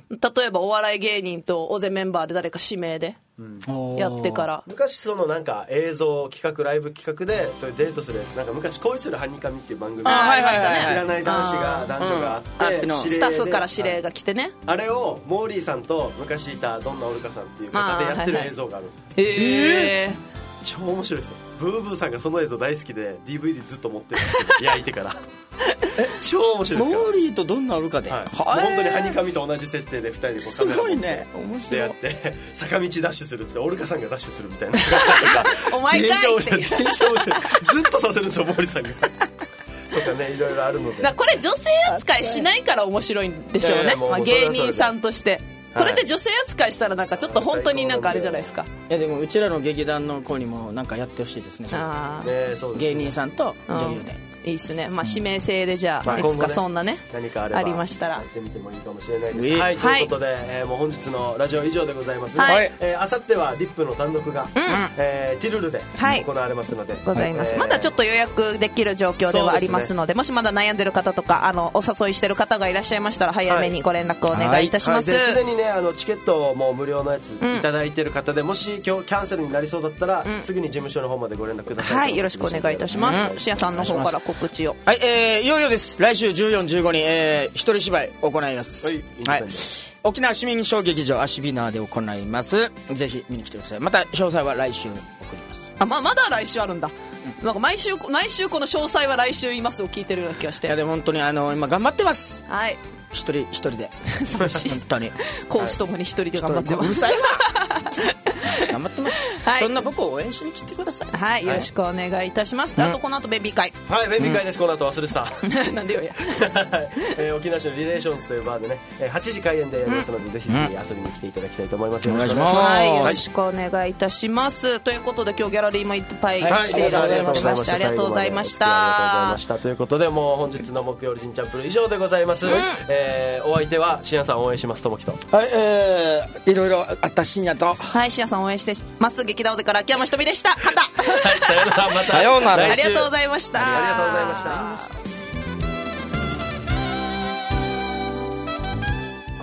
例えばお笑い芸人と大勢メンバーで誰か指名でやってから、 うん、昔そのなんか映像企画ライブ企画でそういうデートするやつなんか昔恋するハニカミっていう番組ありましたね、 知らない男子が男女があって、うん、 スタッフから指令が来てね、 あれをモーリーさんと昔いたどんなオルカさんっていう方でやってる映像があるんですよ。 へ、はいはい、えー、 超面白いですよ。ブーブーさんがその映像大好きで ディーブイディー ずっと持ってるんですけど焼いてから超面白いですから。 モーリーとどんなオルカで、 はい、もう本当にハニカミと同じ設定でふたりでこうカメラ持ってやって坂道ダッシュするっつってオルカさんがダッシュするみたいなお前かいってずっとさせるんですよモーリーさんがとかね、いろいろあるので、 これ女性扱いしないから面白いんでしょうね、まあ、芸人さんとしてこれで女性扱いしたらなんかちょっと本当になんかあれじゃないですか。 いやでもうちらの劇団の子にもなんかやってほしいですね。 あね、そうですね、 芸人さんと女優で、 うん、いいっすね、まあ、指名制でじゃあ、うん、いつかそんなね、 何かあればありましたらやってみてもいいかもしれないです、はい、ということで、えー、もう本日のラジオ以上でございますね、はい、えー、あさってはリップの単独が、うん、えー、ティルルで行われますので、はい、 ございます、えー、まだちょっと予約できる状況ではありますの で, で、ね、もしまだ悩んでる方とかあのお誘いしてる方がいらっしゃいましたら早めにご連絡をお願いいたします。 すで、はいはい、にねあのチケットもう無料のやついただいてる方で、うん、もし今日キャンセルになりそうだったら、うん、すぐに事務所の方までご連絡ください。 はい、よろしくお願いいたします。シア、うん、さんの方から告知を。 はい、えー、いよいよです。来週じゅうよん、じゅうごに、えー、一人芝居行います。はい、はい、沖縄市民小劇場アシビナーで行います。ぜひ見に来てください。また詳細は来週送ります。 あ、ま, まだ来週あるんだ、うん、なんか毎週毎週この詳細は来週言いますを聞いてるような気がして。 いやでも本当にあの今頑張ってます。 はい、 一人一人で寂しい本当に講師ともに一人で頑張ってます。 うるさいわ頑張ってます、はい、そんな僕を応援しに来てください。 はい、よろしくお願いいたします、はい、あとこの後ベビー会、 はい、ベビー会です、うん、この後忘れてたなんでよや、 えー、沖縄市のリレーションズというバーでねはちじ開演でやりますので、うん、ぜひぜひ遊びに来ていただきたいと思います。よろしくお願いします。 はい、よろしくお願いいたします、はい、ということで今日ギャラリーもいっぱい来ていただきまして、はい、ありがとうございました。 ありがとうございました。ということでもう本日の木曜日ジンチャンプル以上でございます、うん、えー、お相手はしんやさん応援しますともきと、 はい、えー、いろいろあったしんやと、 はい、しんやさん応援してます劇団おでから秋山ひとみでした。勝ったはい、さようなら、またさようなら、 ありがとうございました。 ありがとうございました。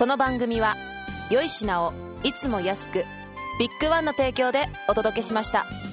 この番組は良い品をいつも安くビッグワンの提供でお届けしました。